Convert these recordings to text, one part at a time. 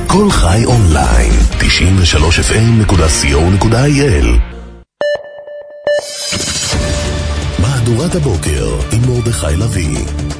כל חי אונליין, 93fm.co.il. מהדורת הבוקר עם מרדכי לוי.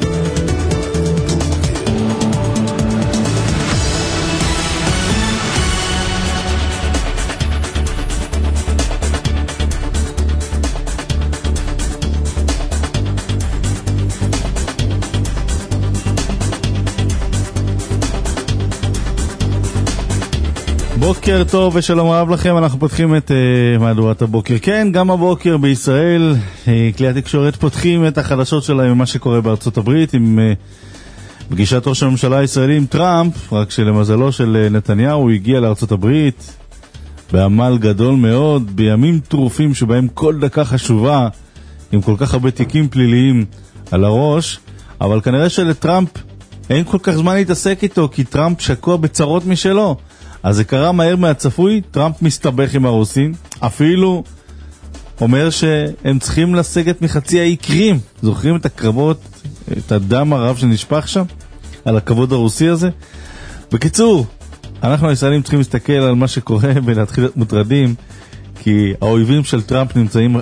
בוקר טוב ושלום רב לכם, אנחנו פותחים את מהדורת הבוקר. כן, גם הבוקר בישראל, כלי התקשורת פותחים את החדשות שלהם ממה שקורה בארצות הברית עם פגישת ראש הממשלה הישראלי עם טראמפ, רק שלמזלו של נתניהו הוא הגיע לארצות הברית בעמל גדול מאוד, בימים טרופים שבהם כל דקה חשובה, עם כל כך הרבה תיקים פליליים על הראש, אבל כנראה שלטראמפ אין כל כך זמן להתעסק איתו, כי טראמפ שקוע בצרות משלו. אז זה קרה מהר מהצפוי, טראמפ מסתבך עם הרוסים, אפילו אומר שהם צריכים לסגת מחצי האי קרים. זוכרים את הקרבות, את הדם הרב שנשפך שם, על הכבוד הרוסי הזה? בקיצור, אנחנו הישראלים צריכים להסתכל על מה שקורה ולהתחיל להיות מוטרדים, כי האוהבים של טראמפ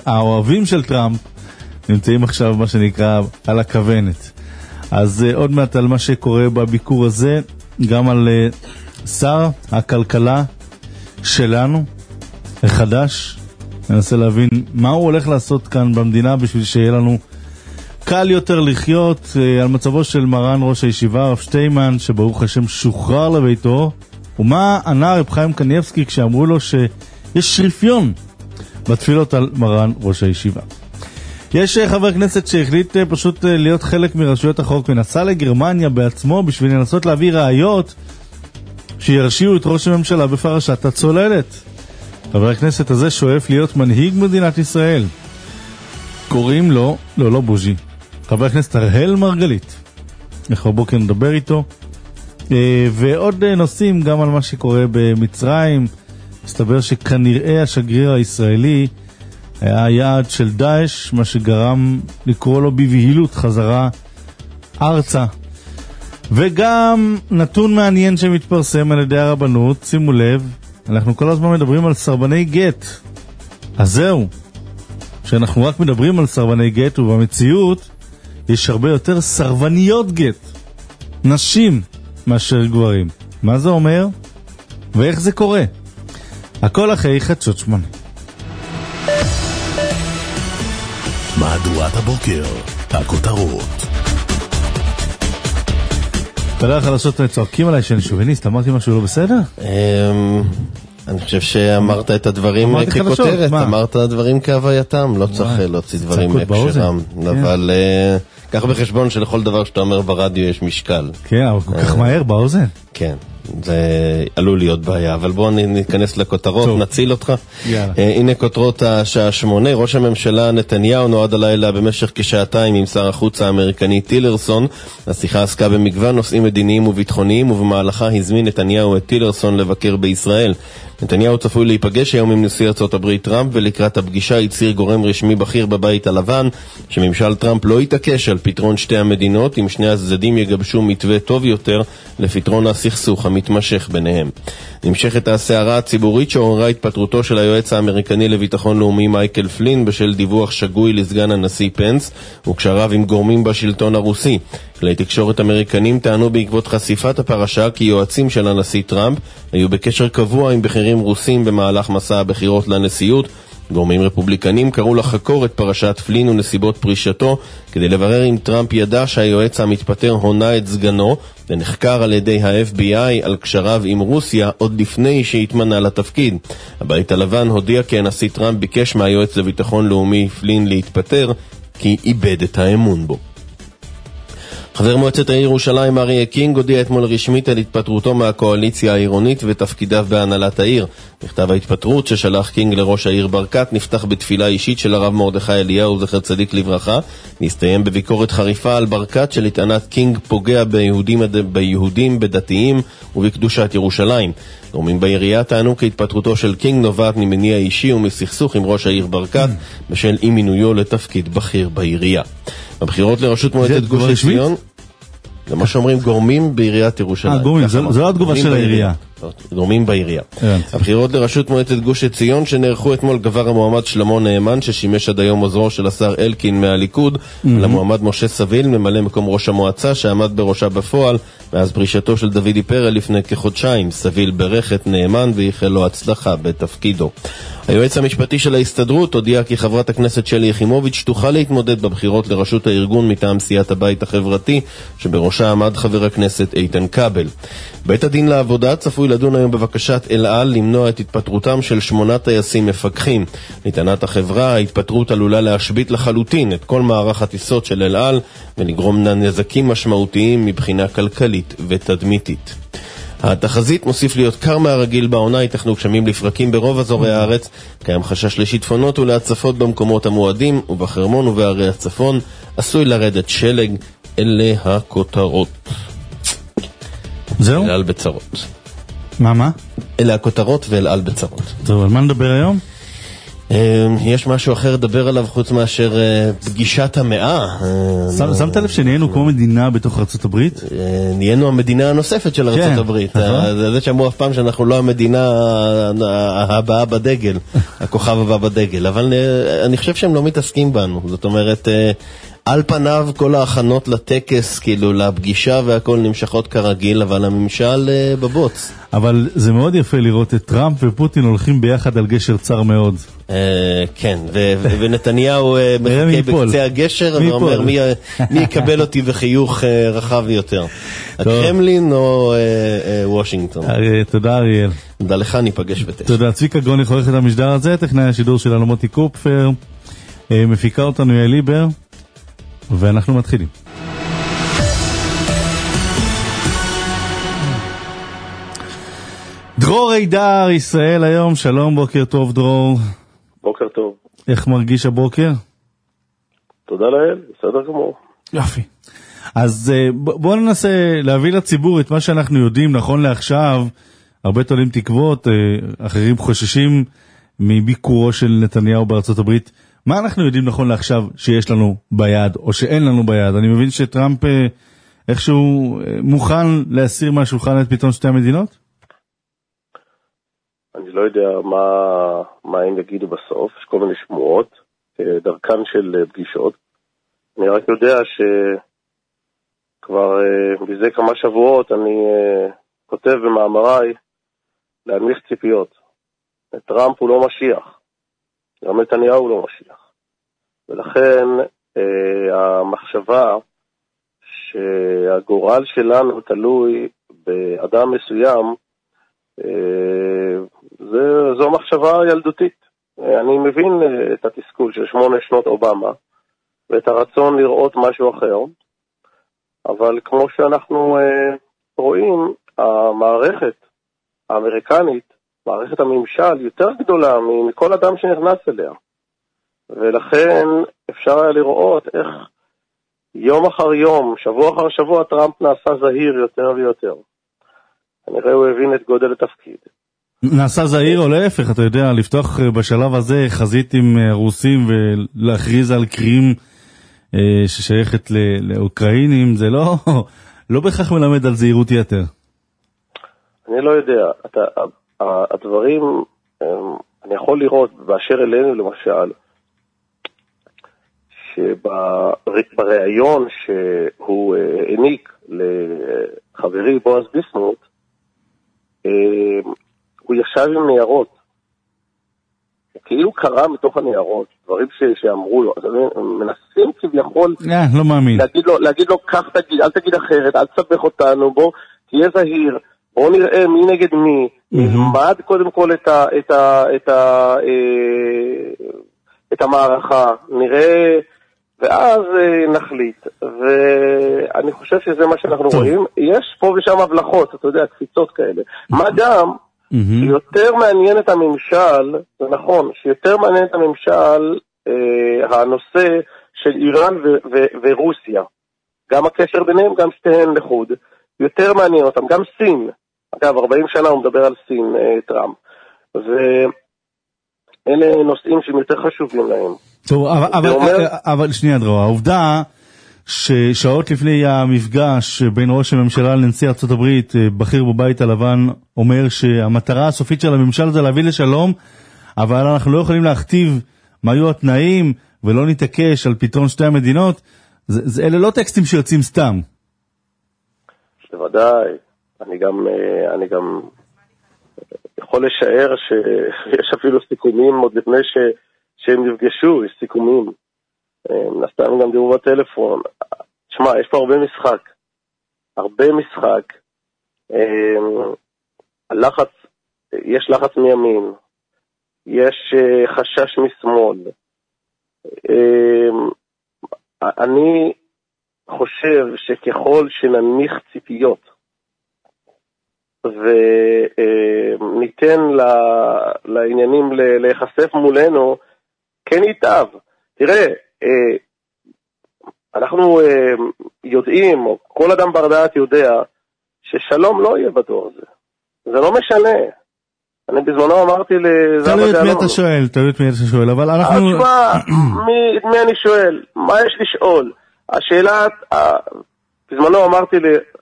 נמצאים עכשיו מה שנקרא על הכוונת. אז עוד מעט על מה שקורה בביקור הזה, גם על שר הכלכלה שלנו, החדש, ננסה להבין מה הוא הולך לעשות כאן במדינה בשביל שיהיה לנו קל יותר לחיות, על מצבו של מרן ראש הישיבה הרב שטיימן, שברוך השם שוחרר לביתו, ומה ענה רב חיים קניבסקי כשאמרו לו שיש שריפיון בתפילות על מרן ראש הישיבה. יש חבר כנסת שהחליט פשוט להיות חלק מרשויות החוק ונסע לגרמניה בעצמו בשביל לנסות להביא ראיות שירשיעו את ראש הממשלה בפרשת הצוללת. חבר הכנסת הזה שואף להיות מנהיג מדינת ישראל. קוראים לו, לא בוז'י, חבר הכנסת אראל מרגלית. אנחנו בבוקר נדבר איתו. ועוד נושאים גם על מה שקורה במצרים. מסתבר שכנראה השגריר הישראלי היה יעד של דאעש, מה שגרם לקרוא לו בבהילות חזרה ארצה. וגם נתון מעניין שמתפרסם על ידי הרבנות, שימו לב, אנחנו כל הזמן מדברים על סרבני גט. אז זהו, שאנחנו רק מדברים על סרבני גט, ובמציאות יש הרבה יותר סרבניות גט, נשים מאשר גברים. מה זה אומר? ואיך זה קורה? הכל אחרי חדשות 8. מהדורת הבוקר, הכותרות. תודה, חדשות צועקים עליי שאני שוביניסט, אמרתי משהו לא בסדר? אני חושב שאמרת את הדברים ככותרת, אמרת דברים כהווייתם, לא צריך להוציא דברים מהקשרם, אבל קח בחשבון שלכל דבר שאתה אומר ברדיו יש משקל. כן, אבל כל כך מהר באוזן. כן, זה עלול להיות בעיה, אבל בואו ניכנס לכותרות, נציל אותך. הנה כותרות השעה 8, ראש הממשלה נתניהו נועד הלילה במשך כשעתיים עם שר החוץ האמריקני טילרסון. השיחה עסקה במגוון נושאים מדיניים וביטחוניים, ובמהלכה הזמין נתניהו את טילרסון לבקר בישראל. נתניהו צפוי להיפגש היום עם נשיא ארצות הברית טראמפ, ולקראת הפגישה הצהיר גורם רשמי בכיר בבית הלבן שממשל טראמפ לא יתעקש על פתרון שתי המדינות אם שני הצדדים יגבשו מתווה טוב יותר לפתרון הסכסוך המתמשך ביניהם. נמשכת הסערה הציבורית שעוררה התפטרותו של היועץ האמריקני לביטחון לאומי מייקל פלין בשל דיווח שגוי לסגן הנשיא פנס וקשריו עם גורמים בשלטון הרוסי. כלי תקשורת אמריקנים טענו בעקבות חשיפת הפרשה כי יועצים של הנשיא טראמפ היו בקשר קבוע עם בכירים רוסים במהלך מסע הבחירות לנשיאות. גורמים רפובליקנים קראו לחקור את פרשת פלין ונסיבות פרישתו כדי לברר אם טראמפ ידע שהיועץ המתפטר הונה את סגנו, ונחקר על ידי ה-FBI על קשריו עם רוסיה עוד לפני שהתמנה לתפקיד. הבית הלבן הודיע כי הנשיא טראמפ ביקש מהיועץ לביטחון לאומי פלין להתפטר כי איבד את האמון בו. חבר מועצת העיר ירושלים אריה קינג הודיע אתמול רשמית על התפטרותו מהקואליציה העירונית ותפקידיו בהנהלת העיר. מכתב ההתפטרות ששלח קינג לראש העיר ברקת נפתח בתפילה אישית של הרב מרדכי אליהו זכר צדיק לברכה, נסתיים בביקורת חריפה על ברקת שלטענת קינג פוגע ביהודים, בדתיים ובקדושת ירושלים. גורמים בעירייה טענו כי התפטרותו של קינג נובעת ממניע אישי ומסכסוך עם ראש העיר ברקת בשל אי מינויו לתפקיד בכיר בעירייה. בבחירות לראשות מועצת גוש עציון, זה מה שאומרים גורמים בעיריית ירושלים. גורמים, זו לא התגובה של העירייה. גורמים בעירייה. הבחירות לראשות מועצת גוש עציון שנערכו אתמול גבר המועמד שלמה נאמן, ששימש עד היום עוזרו של השר אלקין מהליכוד, למועמד משה סביל, ממלא מקום ראש המועצה, שעמד בראשה בפועל מאז פרישתו של דוידי פרל לפני כחודשיים. סביל ברך את נאמן ואיחל לו הצלחה בתפקידו. היועץ המשפטי של ההסתדרות הודיע כי חברת הכנסת שלי יחימוביץ' תוכל להתמודד בבחירות לראשות הארגון מטעם סיעת הבית החברתי, שבראשה עמד חבר הכנסת איתן כבל. בית הדין לעבודה צפוי לדון היום בבקשת אל על למנוע את התפטרותם של 8 טייסים מפקחים. לטענת החברה, ההתפטרות עלולה להשבית לחלוטין את כל מערך הטיסות של אל על ולגרום נזקים משמעותיים מבחינה כלכלית ותדמיתית. התחזית מוסיף להיות קר מהרגיל בעונה, ייתכנו גשמים לפרקים ברוב אזורי הארץ, קיים חשש לשיטפונות ולהצפות במקומות המועדים, ובחרמון ובערי הצפון עשוי לרדת שלג. אלה הכותרות. זהו? אל על בצרות. מה? אלה הכותרות ואל על בצרות. טוב, על מה נדבר היום? יש משהו אחר לדבר עליו חוץ מאשר פגישת המאה. שמת לב שנהיינו כמו מדינה בתוך ארצות הברית? נהיינו המדינה הנוספת של ארצות הברית. זה שאמרו אף פעם שאנחנו לא המדינה הבאה בדגל, הכוכב הבא בדגל, אבל אני חושב שהם לא מתעסקים בנו. זאת אומרת, על פניו כל ההכנות לטקס, כאילו לפגישה והכל נמשכות כרגיל, אבל הממשל בבוץ. אבל זה מאוד יפה לראות את טראמפ ופוטין הולכים ביחד על גשר צר מאוד. כן, ונתניהו מחכה בקצה הגשר ואומר מי יקבל אותי בחיוך רחב יותר, הקרמלין או וושינגטון. תודה אריאל. תודה לך, ניפגש ב9. תודה. צביקה גרוניך עורך את המשדר הזה, טכנאי השידור שלנו מוטי קופפר, מפיקה אותנו יעל ליבר, ואנחנו מתחילים. דרור אידר, ישראל היום, שלום, בוקר טוב דרור. בוקר טוב. איך מרגיש הבוקר? תודה לאל, בסדר גמור. יופי. אז בואו ננסה להביא לציבור את מה שאנחנו יודעים נכון לעכשיו. הרבה תולים תקוות, אחרים חוששים מביקורו של נתניהו בארצות הברית. מה אנחנו יודעים נכון לעכשיו שיש לנו ביד או שאין לנו ביד? אני מבין שטראמפ איכשהו מוכן להסיר מהשולחן את פתרון שתי המדינות? אני לא יודע מה הם יגידו בסוף, יש כל מיני שמועות, דרכן של פגישות. אני רק יודע שכבר מזה כמה שבועות אני כותב במאמריי להנמיך ציפיות. טראמפ הוא לא משיח, גם נתניהו הוא לא משיח. ולכן המחשבה שהגורל שלנו תלוי באדם מסוים, זו מחשבה ילדותית. אני מבין את התסכול של 8 שנות אובמה ואת הרצון לראות משהו אחר, אבל כמו שאנחנו רואים, המערכת האמריקנית, מערכת הממשל, יותר גדולה מכל אדם שנכנס אליה, ולכן אפשר היה לראות איך יום אחר יום, שבוע אחר שבוע, טראמפ נעשה זהיר יותר ויותר. כנראה הוא הבין את גודל התפקיד. נעשה זהיר או להפך, אתה יודע, לפתוח בשלב הזה חזית עם רוסים ולהכריז על קרים ששייכת לאוקראינים, זה לא בכך מלמד על זהירות יתר. אני לא יודע, הדברים, אני יכול לראות באשר אלינו למשל, שבראיון שהוא העניק לחברי בועז ביסמוט, הוא ישב עם ניירות, כאילו קרא מתוך הניירות, דברים שאמרו לו, אז מנסים כביכול לא מאמין. להגיד לו, כך תגיד, אל תגיד אחרת, אל תסבך אותנו, בוא תהיה זהיר, בוא נראה מי נגד מי, נלמד קודם כל את המערכה, נראה, ואז נחליט. ואני חושב שזה מה שאנחנו רואים. יש פה ושם הבלחות, אתה יודע, קפיצות כאלה. מה גם שיותר מעניין את הממשל, זה נכון, שיותר מעניין את הממשל הנושא של איראן ורוסיה. גם הקשר ביניהם, גם שתיהן לחוד. יותר מעניין אותם, גם סין. אגב, 40 שנה הוא מדבר על סין, טראמפ. ואלה נושאים שהם יותר חשובים להם. טוב, אבל שנייה דרור, העובדה ששעות לפני המפגש בין ראש הממשלה לנשיא ארצות הברית, בכיר בבית הלבן אומר שהמטרה הסופית של הממשל זה להביא לשלום, אבל אנחנו לא יכולים להכתיב מה היו התנאים ולא נתעקש על פתרון שתי המדינות. אלה לא טקסטים שיוצאים סתם. בוודאי. אני גם יכול לשער שיש אפילו סיכומים עוד לפני שהם נפגשו, יש סיכומים. נסתם גם דיברו בטלפון. תשמע, יש פה הרבה משחק. יש לחץ מימין, יש חשש משמאל. אני חושב שככל שנניח ציפיות וניתן לעניינים להיחשף מולנו, כן ייטב. תראה, אנחנו יודעים, או כל אדם בר דעת יודע, ששלום לא יהיה בדור הזה. זה לא משנה. אני בזמנו אמרתי תלוי את מי אתה שואל, אבל אנחנו... מי אני שואל? מה יש לשאול? השאלה, בזמנו אמרתי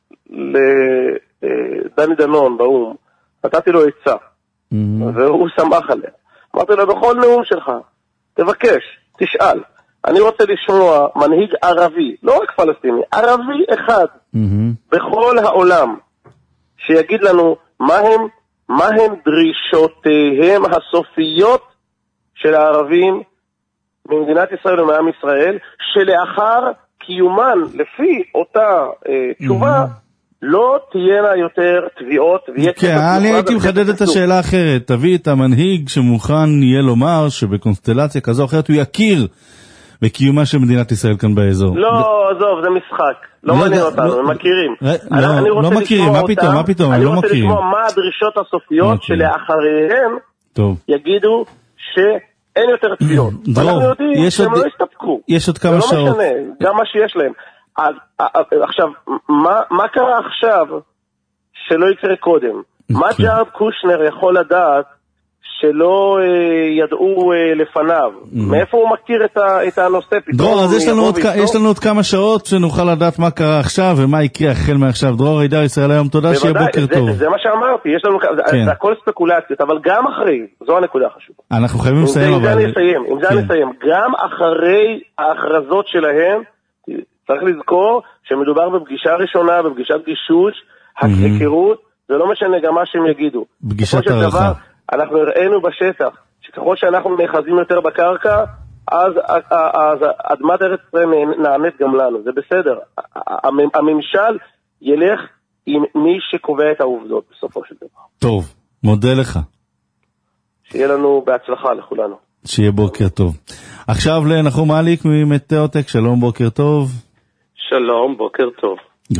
לדני דנון באום, נתתי לו עצה, והוא שמח עליה. אמרתי לו, בכל נאום שלך, תבקש, תשאל. אני רוצה לשמוע מנהיג ערבי, לא רק פלסטיני, ערבי אחד, בכל העולם, שיגיד לנו מה הם דרישותיהם הסופיות של הערבים ממדינת ישראל ומעם ישראל, שלאחר קיומן, לפי אותה תשובה, לא תהיינה יותר תביעות. כן, אני הייתי מחדד את השאלה אחרת. תביא את המנהיג שמוכן יהיה לומר שבקונסטלציה כזו או אחרת הוא יכיר בקיומה של מדינת ישראל כאן באזור. לא, עזוב, זה משחק. לא מעניין אותנו, הם מכירים. לא מכירים, מה פתאום, אני רוצה לשמוע מה הדרישות הסופיות שלאחריהם יגידו שאין יותר תביעות. אנחנו יודעים שהם לא יסתפקו. יש עוד כמה שעות. זה לא משנה, גם מה שיש להם. עכשיו, מה קרה עכשיו שלא יקרה קודם? מה ג'ארד קושנר יכול לדעת שלא ידעו לפניו? מאיפה הוא מכיר את הנושא? דרור, אז יש לנו עוד כמה שעות שנוכל לדעת מה קרה עכשיו ומה יקרה החל מעכשיו. דרור הידר, ישראל היום, תודה, שיהיה בוקר טוב. זה מה שאמרתי, זה הכל ספקולציות, אבל גם אחרי, זו הנקודה החשובה. אנחנו חייבים לסיים. עם זה אני אסיים. גם אחרי ההכרזות שלהם, צריך לזכור שמדובר בפגישה ראשונה, בפגישת גישוש, הכירות, זה לא משנה גם מה שהם יגידו. פגישת הערכה. אנחנו הראינו בשטח, שככל שאנחנו נאחזים יותר בקרקע, אז אדמת ארץ ישראל נענית גם לנו, זה בסדר. הממשל ילך עם מי שקובע את העובדות בסופו של דבר. טוב, מודה לך. שיהיה לנו בהצלחה לכולנו. שיהיה בוקר טוב. עכשיו לנחום אליק ממטאוטק, שלום, בוקר טוב. שלום, בוקר טוב.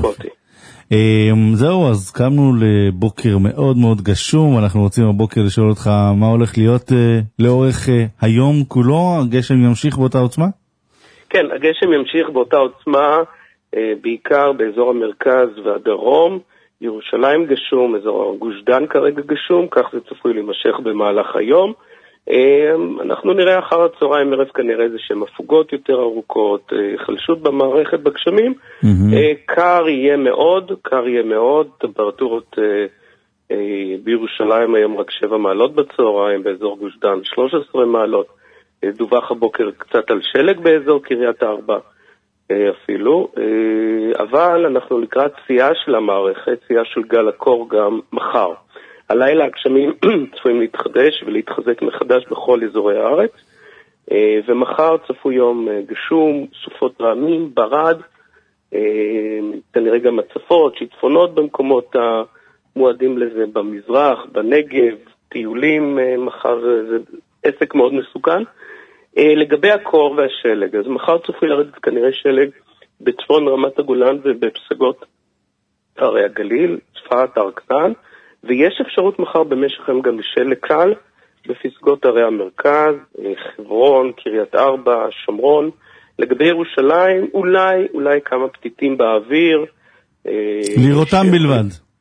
זהו, אז קמנו לבוקר מאוד מאוד גשום, אנחנו רוצים הבוקר לשאול אותך מה הולך להיות לאורך היום כולו, הגשם ימשיך באותה עוצמה? כן, הגשם ימשיך באותה עוצמה, בעיקר באזור המרכז והדרום, ירושלים גשום, אזור גוש דן כרגע גשום, כך זה צפוי להימשך במהלך היום. אנחנו נראה אחר הצהריים ערב כנראה איזה שהן הפוגות יותר ארוכות, חלשות במערכת בגשמים, קר יהיה מאוד, טמפרטורות בירושלים היום רק 7 מעלות בצהריים, באזור גוש דן 13 מעלות, דווח הבוקר קצת על שלג באזור קריית ארבע אפילו, אבל אנחנו לקראת צייה של המערכת, צייה של גל הקור גם מחר. הלילה הגשמים צפויים להתחדש ולהתחזק מחדש בכל אזורי הארץ, ומחר צפוי יום גשום, סופות רעמים, ברד, כנראה גם הצפות, שיטפונות במקומות המועדים לזה במזרח, בנגב, טיולים מחר, זה עסק מאוד מסוכן. לגבי הקור והשלג, אז מחר צפוי לרדת כנראה שלג בצפון רמת הגולן ובפסגות הרי הגליל, צפת, הר כנען, ויש אפשרות מחר במשך היום גם לשלג קל בפסגות הרי המרכז, חברון, קריית ארבע, שומרון. לגבי ירושלים, אולי כמה פתיתים באוויר. לראותם בלבד.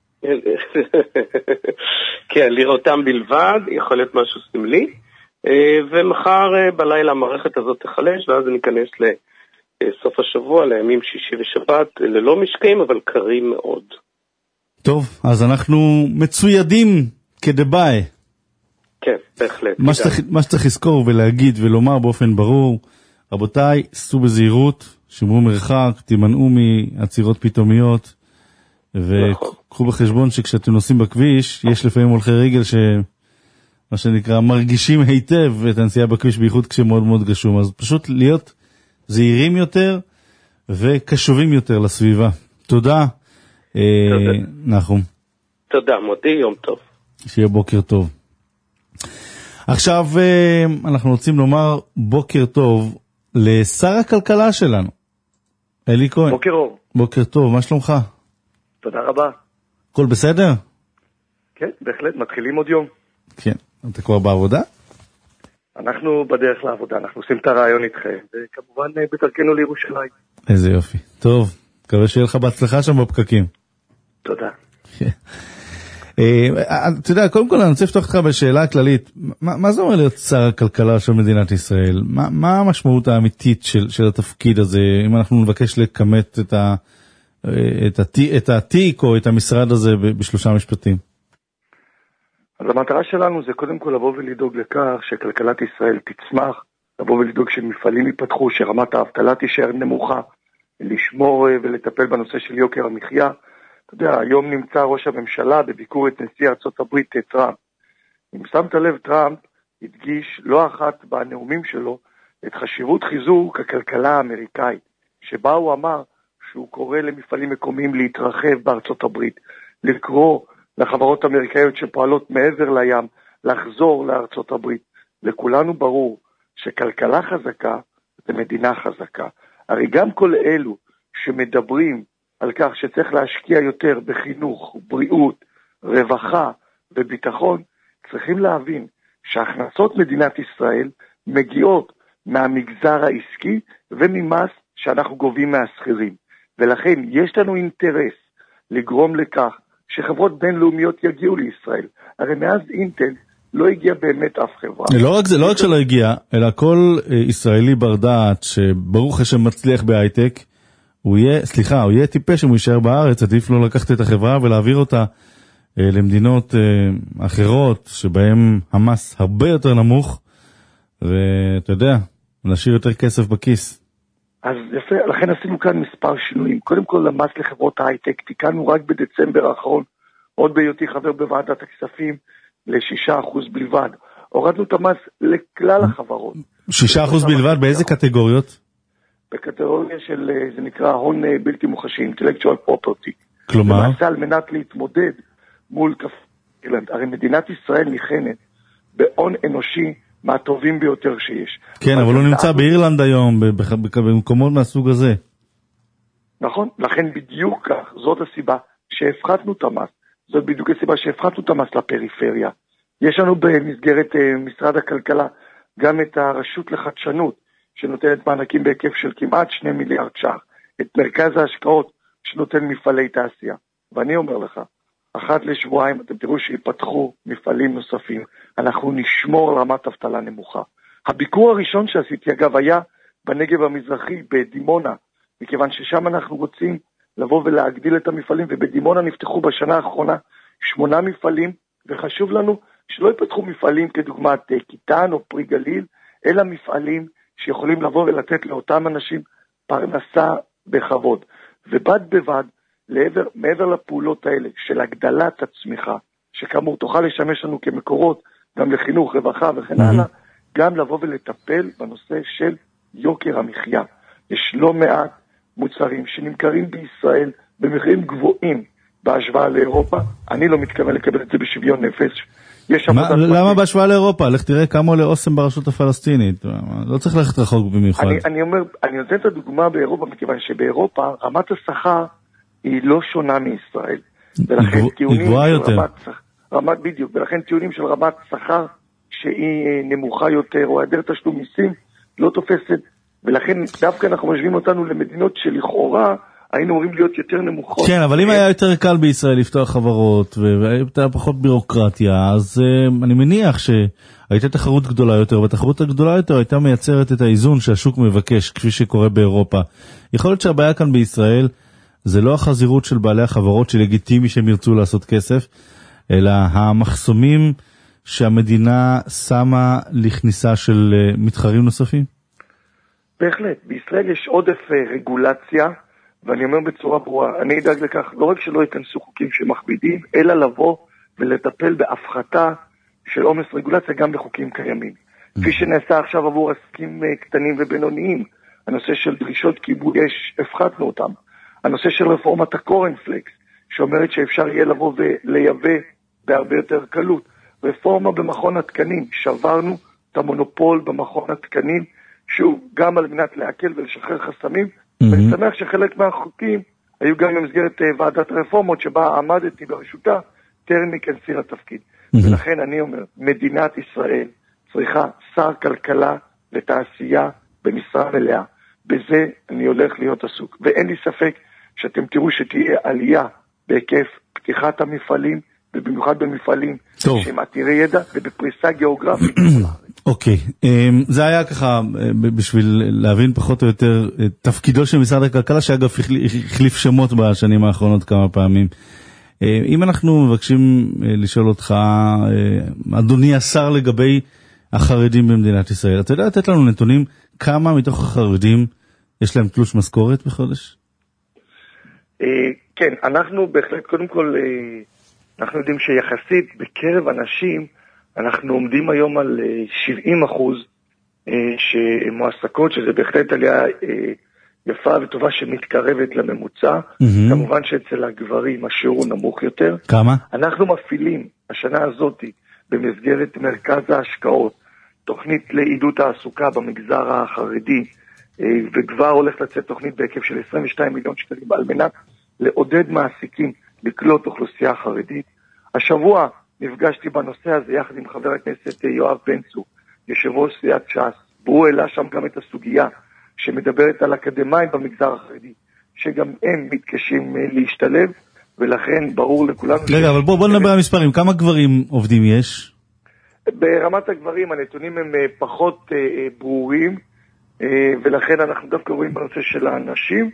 כן, לראותם בלבד, יכול להיות משהו סמלי. ומחר בלילה המערכת הזאת תחלש, ואז ניכנס סוף השבוע, לימים שישי ושבת, ללא משקעים, אבל קרים מאוד. טוב, אז אנחנו מצוידים כדבאי. כן, בהחלט. מה שצריך לזכור ולהגיד ולומר באופן ברור, רבותיי, סעו בזהירות, שמרו מרחק, תימנעו מעצירות פתאומיות, וקחו בחשבון שכשאתם נוסעים בכביש, יש לפעמים הולכי רגל מה שנקרא, מרגישים היטב את הנסיעה בכביש, בייחוד כשמאוד מאוד גשום. אז פשוט להיות זהירים יותר וקשובים יותר לסביבה. תודה. נחום. תודה, מודי, יום טוב. שיהיה בוקר טוב. עכשיו אנחנו רוצים לומר בוקר טוב לשר הכלכלה שלנו, אלי כהן. בוקר אור. בוקר טוב, מה שלומך? תודה רבה. הכל בסדר? כן, בהחלט, מתחילים עוד יום. כן, אתה כבר בעבודה? אנחנו בדרך לעבודה, אנחנו עושים את הרעיון איתכם, וכמובן בדרכנו לירושלים. איזה יופי. טוב, מקווה שיהיה לך בהצלחה שם בפקקים. תודה. אתה יודע, קודם כל אני רוצה לפתוח לך בשאלה כללית, מה זה אומר להיות שר הכלכלה של מדינת ישראל? מה המשמעות האמיתית של התפקיד הזה, אם אנחנו נבקש לקמת את התיק או את המשרד הזה בשלושה משפטים? אז המטרה שלנו זה קודם כל לבוא ולדאוג לכך שכלכלת ישראל תצמח, לבוא ולדאוג שמפעלים ייפתחו, שרמת האבטלה תישאר נמוכה, לשמור ולטפל בנושא של יוקר המחיה. אתה יודע, היום נמצא ראש הממשלה בביקור את נשיא ארצות הברית טראמפ. אם שמת לב, טראמפ הדגיש לא אחת בנאומים שלו את חשיבות חיזוק הכלכלה האמריקאית, שבה הוא אמר שהוא קורא למפעלים מקומיים להתרחב בארצות הברית, לקרוא לחברות אמריקאיות שפועלות מעבר לים, לחזור לארצות הברית. לכולנו ברור שכלכלה חזקה זה מדינה חזקה. הרי גם כל אלו שמדברים על כך שצריך להשקיע יותר בחינוך, בריאות, רווחה וביטחון, צריכים להבין שהכנסות מדינת ישראל מגיעות מהמגזר העסקי וממס שאנחנו גובים מהשכירים. ולכן יש לנו אינטרס לגרום לכך שחברות בינלאומיות יגיעו לישראל. הרי מאז אינטל לא הגיע באמת אף חברה. לא רק שלא הגיע, אלא כל ישראלי בר דעת שברוך השם מצליח בהייטק, הוא יהיה טיפש אם הוא יישאר בארץ, עדיף לא לקחת את החברה ולהעביר אותה למדינות אחרות, שבהם המס הרבה יותר נמוך, ואתה יודע, נשאיר יותר כסף בכיס. אז יפה, לכן עשינו כאן מספר שינויים. קודם כל, המס לחברות ההייטק, תיקנו רק בדצמבר האחרון, עוד בהיותי חבר בוועדת הכספים, ל6% בלבד. הורדנו את המס לכלל החברות. 6% בלבד, באיזה קטגוריות? בקטגוריה של, זה נקרא הון בלתי מוחשי, intellectual property. כלומר? למעשה על מנת להתמודד מול אירלנד. הרי מדינת ישראל ניחנת בהון אנושי מהטובים ביותר שיש. כן, אבל הוא נמצא באירלנד היום, במקומות מהסוג הזה. נכון, לכן בדיוק כך, זאת הסיבה שהפחתנו את המס. זאת בדיוק הסיבה שהפחתנו את המס לפריפריה. יש לנו במסגרת משרד הכלכלה גם את הרשות לחדשנות, שנותנת מענקים בהיקף של כמעט 2 מיליארד ש"ח, את מרכז ההשקעות שנותן מפעלי תעשייה. ואני אומר לך, אחת לשבועיים אתם תראו שיפתחו מפעלים נוספים, אנחנו נשמור על רמת אבטלה נמוכה. הביקור הראשון שעשיתי אגב היה בנגב המזרחי, בדימונה, מכיוון ששם אנחנו רוצים לבוא ולהגדיל את המפעלים, ובדימונה נפתחו בשנה האחרונה 8 מפעלים, וחשוב לנו שלא יפתחו מפעלים כדוגמת קיטן או פרי גליל, אלא מפעלים שיכולים לבוא ולתת לאותם אנשים פרנסה בכבוד. ובד בבד, מעבר לפעולות האלה של הגדלת הצמיחה, שכאמור תוכל לשמש לנו כמקורות, גם לחינוך, רווחה וכן הלאה, גם לבוא ולטפל בנושא של יוקר המחיה. יש לא מעט מוצרים שנמכרים בישראל במחירים גבוהים בהשוואה לאירופה. אני לא מתכוון לקבל את זה בשוויון נפש. למה בהשוואה לאירופה? לך תראה כמה עולה אוסם ברשות הפלסטינית. לא צריך ללכת רחוק במיוחד. אני נותן את הדוגמה באירופה, מכיוון שבאירופה רמת השכר היא לא שונה מישראל. היא גבוהה יותר. בדיוק, ולכן טיעונים של רמת שכר שהיא נמוכה יותר, או היעדר תשלום מיסים, לא תופסת, ולכן דווקא אנחנו משווים אותנו למדינות שלכאורה היינו אמורים להיות יותר נמוכות. כן, אבל אם היה יותר קל בישראל לפתוח חברות, והייתה פחות בירוקרטיה, אז אני מניח שהייתה תחרות גדולה יותר, והתחרות הגדולה יותר הייתה מייצרת את האיזון שהשוק מבקש, כפי שקורה באירופה. יכול להיות שהבעיה כאן בישראל, זה לא החזירות של בעלי החברות שלגיטימי שהם ירצו לעשות כסף, אלא המחסומים שהמדינה שמה לכניסה של מתחרים נוספים? בהחלט, בישראל יש עודף רגולציה, ואני אומר בצורה ברורה, אני אדאג לכך לא רק שלא ייכנסו חוקים שמכבידים, אלא לבוא ולטפל בהפחתה של עומס רגולציה גם בחוקים קיימים. כפי שנעשה עכשיו עבור עסקים קטנים ובינוניים, הנושא של דרישות כיבוי אש, הפחתנו אותם. הנושא של רפורמת הקורנפלקס, שאומרת שאפשר יהיה לבוא ולייבא בהרבה יותר קלות. רפורמה במכון התקנים, שברנו את המונופול במכון התקנים, שוב, גם על מנת להקל ולשחרר חסמים, ואני שמח שחלק מהחוקים היו גם במסגרת ועדת הרפורמות, שבה עמדתי בראשותה, טרם היכנסי לתפקיד. ולכן אני אומר, מדינת ישראל צריכה שר כלכלה ותעשייה במשרה מלאה. בזה אני הולך להיות עסוק. ואין לי ספק שאתם תראו שתהיה עלייה בהיקף פתיחת המפעלים, ובמיוחד במפעלים שהם עתירי ידע ובפריסה גיאוגרפית. אוקיי, זה היה ככה בשביל להבין פחות או יותר תפקידו של משרד הכלכלה, שאגב החליף שמות בשנים האחרונות כמה פעמים. אם אנחנו מבקשים לשאול אותך, אדוני השר, לגבי החרדים במדינת ישראל, אתה יודע לתת לנו נתונים כמה מתוך החרדים יש להם תלוש משכורת בחודש? כן, אנחנו בהחלט, קודם כל, אנחנו יודעים שיחסית בקרב אנשים, אנחנו עומדים היום על 70% שמועסקות, שזה בהחלט עלייה יפה וטובה שמתקרבת לממוצע. כמובן שאצל הגברים השיעור נמוך יותר. כמה? אנחנו מפעילים השנה הזאת במסגרת מרכז ההשקעות, תוכנית לעידוד תעסוקה במגזר החרדי, וכבר הולך לצאת תוכנית בהיקף של 22 מיליון שקלים, על מנת לעודד מעסיקים לקלוט אוכלוסייה חרדית. השבוע נפגשתי בנושא הזה יחד עם חבר הכנסת יואב בן צור, יושב ראש סיעת ש"ס, והוא העלה שם גם את הסוגיה שמדברת על אקדמאים במגזר החרדי, שגם הם מתקשים להשתלב, ולכן ברור לכולנו... רגע, אבל בוא נדבר על מספרים, כמה גברים עובדים יש? ברמת הגברים הנתונים הם פחות ברורים, ולכן אנחנו דווקא רואים בנושא של האנשים,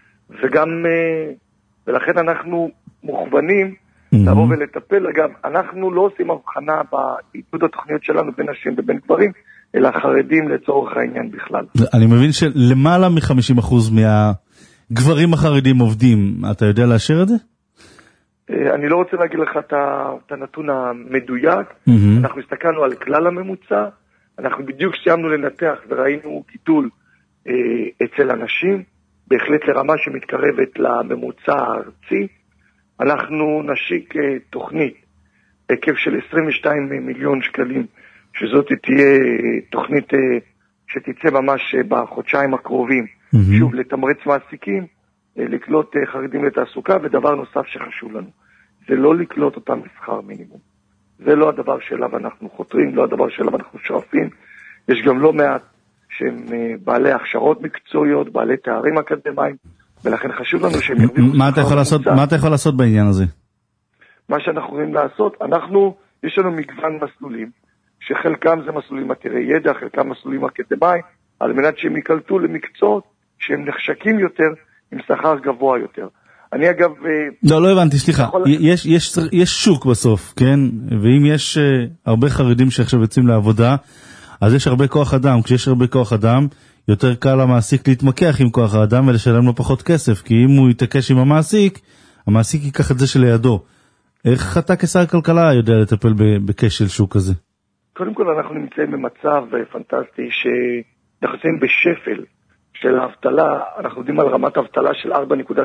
ולכן אנחנו מוכוונים לבוא ולטפל. אגב, אנחנו לא עושים הבחנה בעידוד התוכניות שלנו בין נשים ובין גברים, אלא חרדים לצורך העניין בכלל. אני מבין שלמעלה מ-50% מהגברים החרדים עובדים. אתה יודע לאשר את זה? אני לא רוצה להגיד לך את הנתון המדויק. אנחנו הסתכלנו על כלל הממוצע, אנחנו בדיוק סיימנו לנתח וראינו גידול אצל אנשים, בהחלט לרמה שמתקרבת לממוצע הארצי. אנחנו נשיק תוכנית בהיקף של 22 מיליון שקלים, שזאת תהיה תוכנית שתצא ממש בחודשיים הקרובים, שוב לתמרץ מעסיקים, לקלוט חרדים לתעסוקה, ודבר נוסף שחשוב לנו, זה לא לקלוט אותם בשכר מינימום. זה לא הדבר שאליו אנחנו חותרים, לא הדבר שאליו אנחנו שואפים. יש גם לא מעט שהם בעלי הכשרות מקצועיות, בעלי תארים אקדמיים, ולכן חשוב לנו שהם ירוויחו שכר ממוצע. מה אתה יכול לעשות בעניין הזה? מה שאנחנו יכולים לעשות, יש לנו מגוון מסלולים, שחלקם זה מסלולים עתירי ידע, חלקם מסלולים אקדמיים, על מנת שהם יקלטו למקצועות שהם נחשקים יותר, עם שכר גבוה יותר. אני אגב... לא הבנתי, סליחה. יש שוק בסוף, כן? ואם יש הרבה חרדים שעכשיו יוצאים לעבודה, אז יש הרבה כוח אדם. כשיש הרבה כוח אדם, יותר קל למעסיק להתמקח עם כוח האדם ולשלם לו פחות כסף, כי אם הוא יתעקש עם המעסיק ייקח את זה שלידו. איך אתה כשר כלכלה יודע לטפל בכשל שוק הזה? קודם כל אנחנו נמצאים במצב פנטסטי שאנחנו נמצאים בשפל של האבטלה. אנחנו יודעים על רמת אבטלה של 4.7%,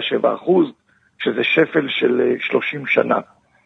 שזה שפל של 30 שנה.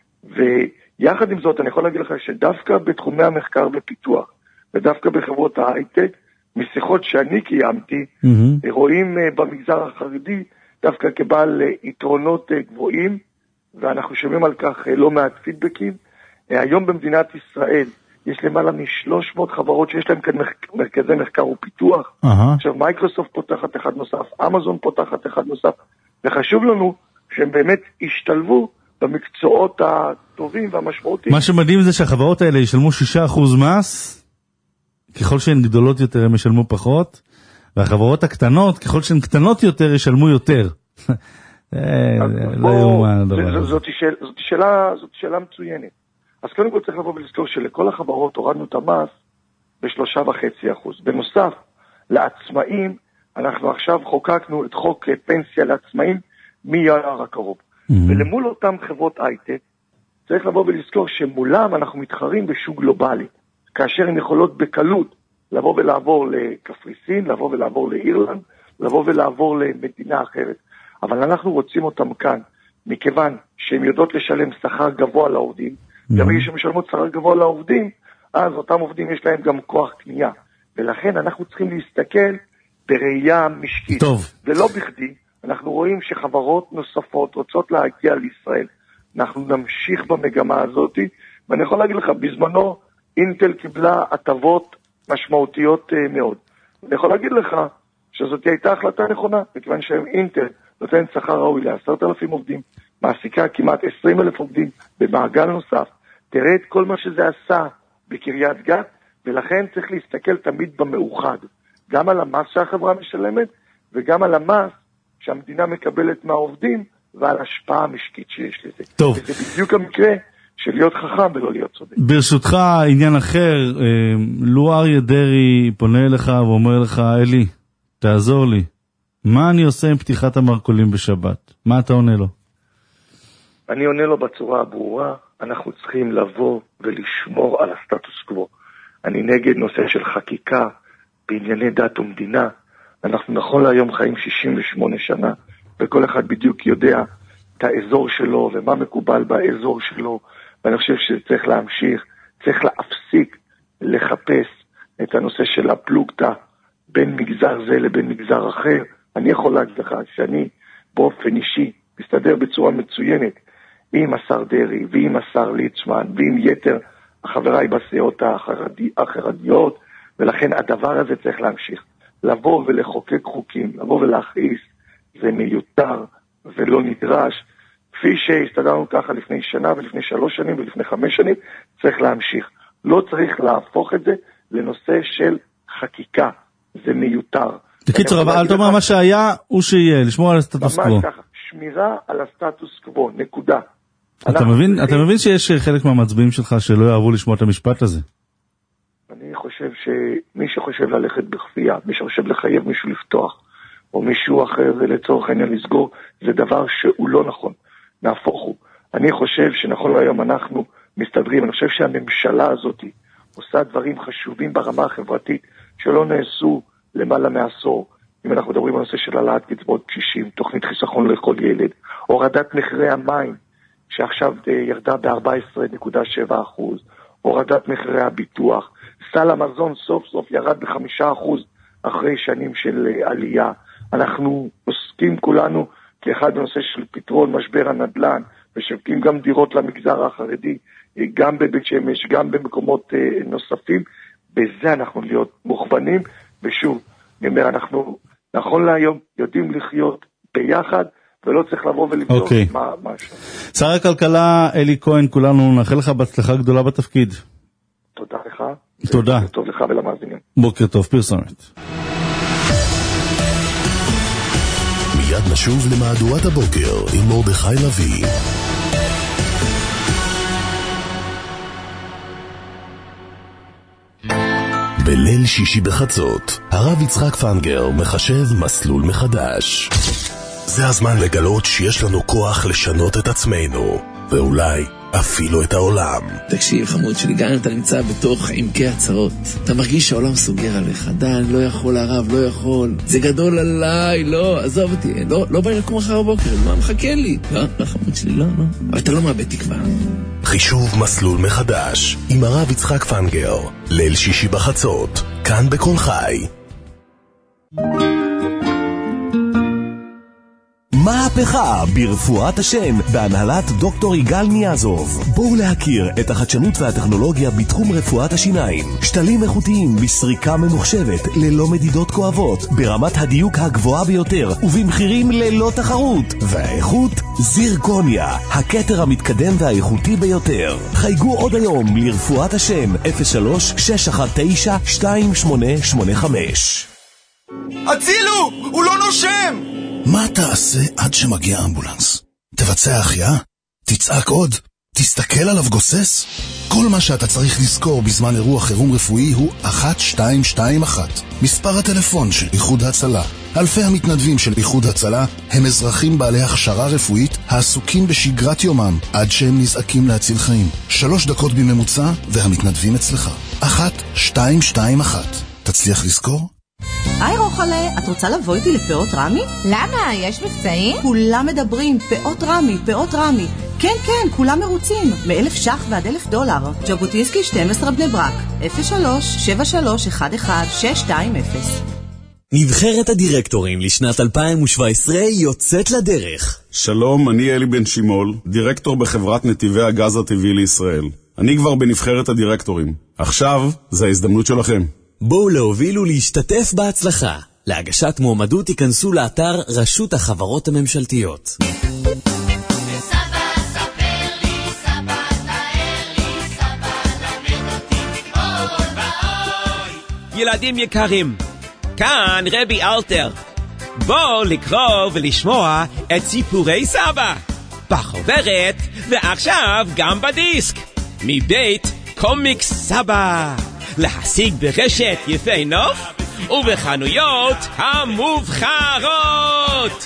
ויחד עם זאת אני יכול להגיד לך שדווקא בתחומי המחקר ופיתוח, ודווקא בחברות ההייטק, משיחות שאני קיימתי, רואים במגזר החרדי דווקא כבעל יתרונות גבוהים, ואנחנו שומעים על כך לא מעט פידבקים. היום במדינת ישראל יש למעלה מ-300 חברות שיש להם כאן מרכזי מחקר ופיתוח. עכשיו מייקרוסופט פותחת אחד נוסף, אמזון פותחת אחד נוסף, וחשוב לנו שהם באמת ישתלבו במקצועות הטובים והמשמעותיים. מה שמדהים זה שהחברות האלה ישלמו 6% מס, ככל שהן גדולות יותר הם ישלמו פחות, והחברות הקטנות, ככל שהן קטנות יותר, ישלמו יותר. לא יאומן הדבר הזה. זאת שאלה מצוינת. אז קודם כל צריך לבוא ולזכור שלכל החברות הורדנו את המס ב3.5%. בנוסף, לעצמאים, אנחנו עכשיו חוקקנו את חוק פנסיה לעצמאים מינואר הקרוב. ולמול אותם חברות הייטק, צריך לבוא ולזכור שמולם אנחנו מתחרים בשוק גלובלי, כאשר הן יכולות בקלות לבוא ולעבור לקפריסין, לבוא ולעבור לאירלנד, לבוא ולעבור למדינה אחרת. אבל אנחנו רוצים אותם כאן, מכיוון שהן יודעות לשלם שכר גבוה לעובדים, גם אם שמשלמות שכר גבוה לעובדים, אז אותם עובדים יש להם גם כוח קנייה. ולכן אנחנו צריכים להסתכל בראייה משקית. טוב. ולא בכדי, אנחנו רואים שחברות נוספות רוצות להגיע לישראל. אנחנו נמשיך במגמה הזאת, ואני יכול להגיד לך, בזמנו אינטל קיבלה הטבות משמעותיות מאוד. אני יכול להגיד לך שזאת הייתה החלטה נכונה, מכיוון שאינטל נותן שכר ראוי ל10,000 עובדים, מעסיקה כמעט 20,000 עובדים במעגל נוסף. תראה את כל מה שזה עשה בקריית גת, ולכן צריך להסתכל תמיד במאוחד, גם על המס שהחברה משלמת, וגם על המס שהמדינה מקבלת מהעובדים, ועל השפעה המשקית שיש לזה. טוב. וזה בדיוק המקרה של להיות חכם ולא להיות צודק. ברשותך, עניין אחר, לו אריה דרעי פונה אליך ואומר לך, אלי, תעזור לי, מה אני עושה עם פתיחת המרכולים בשבת? מה אתה עונה לו? אני עונה לו בצורה הברורה, אנחנו צריכים לבוא ולשמור על הסטטוס קוו. אני נגד נושא של חקיקה בענייני דת ומדינה. אנחנו נכון להיום חיים 68 שנה, וכל אחד בדיוק יודע את האזור שלו ומה מקובל באזור שלו, ואני חושב שצריך להמשיך, צריך להפסיק לחפש את הנושא של הפלוגתא בין מגזר זה לבין מגזר אחר. אני יכול להגיד לך שאני באופן אישי מסתדר בצורה מצוינת עם השר דרעי ועם השר ליצמן ועם יתר החבריי בסיעות החרדיות, ולכן הדבר הזה צריך להמשיך. לבוא ולחוקק חוקים, לבוא ולהכעיס, זה מיותר ולא נדרש. כפי שהסתדרנו ככה לפני שנה ולפני 3 שנים ולפני 5 שנים, צריך להמשיך. לא צריך להפוך את זה לנושא של חקיקה. זה מיותר. בקיצור, אבל אל תאמר מה שהיה הוא שיהיה, לשמור על הסטטוס קוו. ממש ככה, שמירה על הסטטוס קוו, נקודה. אתה מבין שיש חלק מהמצביעים שלך שלא יאהבו לשמוע את המשפט הזה? אני חושב שמי שחושב ללכת בכפייה, מי שחושב לחייב מישהו לפתוח, או מישהו אחר לצורך העניין לסגור, זה דבר שהוא לא נכון. נהפוך הוא. אני חושב שנכון להיום אנחנו מסתדרים. אני חושב שהממשלה הזאת עושה דברים חשובים ברמה החברתית שלא נעשו למעלה מעשור. אם אנחנו מדברים על נושא של העלאת קצבאות קשישים, תוכנית חיסכון לכל ילד, הורדת מחירי המים, שעכשיו ירדה ב-14.7%, הורדת מחירי הביטוח, סל המזון סוף סוף ירד ב5% אחרי שנים של עלייה. אנחנו עוסקים כולנו כאחד בנושא של פתרון משבר הנדל"ן, ושווקים גם דירות למגזר החרדי, גם בבית שמש, גם במקומות נוספים. בזה אנחנו להיות מוכוונים, ושוב, אני אומר, אנחנו נכון להיום יודעים לחיות ביחד, ולא צריך לבוא ולבדוק מה שם. שר הכלכלה אלי כהן, כולנו נאחל לך בהצלחה גדולה בתפקיד. תודה לך. תודה. בוקר טוב לך ולמאזינים. בוקר טוב, פרסומת. מיד נשוב למהדורת הבוקר עם מרדכי לוי. בליל שישי בחצות, הרב יצחק פנגר מחשב מסלול מחדש. זה הזמן לגלות שיש לנו כוח לשנות את עצמנו, ואולי אפילו את העולם. תקשיב חמוד שלי, גם אם אתה נמצא בתוך עמקי הצרות, אתה מרגיש שהעולם סוגר עליך, דן, לא יכול הרב, לא יכול, זה גדול עליי, לא, עזוב אותי, לא בא לקום אחר בבוקר, מה מחכה לי? לא חמוד שלי, לא, אבל אתה לא מאבד תקווה. חישוב מסלול מחדש עם הרב יצחק פנגר, ליל שישי בחצות, כאן בכל חי. מה מהפכה ברפואת השן בהנהלת דוקטור יגאל ניאזוב. בואו להכיר את החדשנות והטכנולוגיה בתחום רפואת השיניים. שתלים איכותיים בסריקה ממוחשבת ללא מדידות כואבות, ברמת הדיוק הגבוהה ביותר ובמחירים ללא תחרות. והאיכות זירקוניה, הכתר המתקדם והאיכותי ביותר. חייגו עוד היום לרפואת השן 03-619-2885. הצילו! הוא לא נושם! מה תעשה עד שמגיע אמבולנס? תבצע החייאה? תצעק עוד? תסתכל עליו גוסס? כל מה שאתה צריך לזכור בזמן אירוע חירום רפואי הוא 1221. מספר הטלפון של איחוד הצלה. אלפי המתנדבים של איחוד הצלה הם אזרחים בעלי הכשרה רפואית העסוקים בשגרת יומם עד שהם נזעקים להציל חיים. 3 דקות בממוצע והמתנדבים אצלך. 1221. תצליח לזכור? היי רוחלה, את רוצה לבוא איתי לפאות רמי? למה? יש מבצעים? כולם מדברים, פאות רמי, פאות רמי. כן, כן, כולם מרוצים. מ1,000 ש"ח ועד $1,000. ז'בוטינסקי 12 בני ברק, 03-7311-620. נבחרת הדירקטורים לשנת 2017 יוצאת לדרך. שלום, אני אלי בן שימול, דירקטור בחברת נתיבי הגז הטבעי לישראל. אני כבר בנבחרת הדירקטורים. עכשיו, זה ההזדמנות שלכם. בואו להוביל ולהשתתף בהצלחה. להגשת מועמדות ייכנסו לאתר רשות החברות הממשלתיות. ילדים יקרים, כאן רבי אלתר. בואו לקרוא ולשמוע את סיפורי סבא בחוברת ועכשיו גם בדיסק מבית קומיקס סבא, להשיג ברשת יפי נוף ובחנויות המובחרות.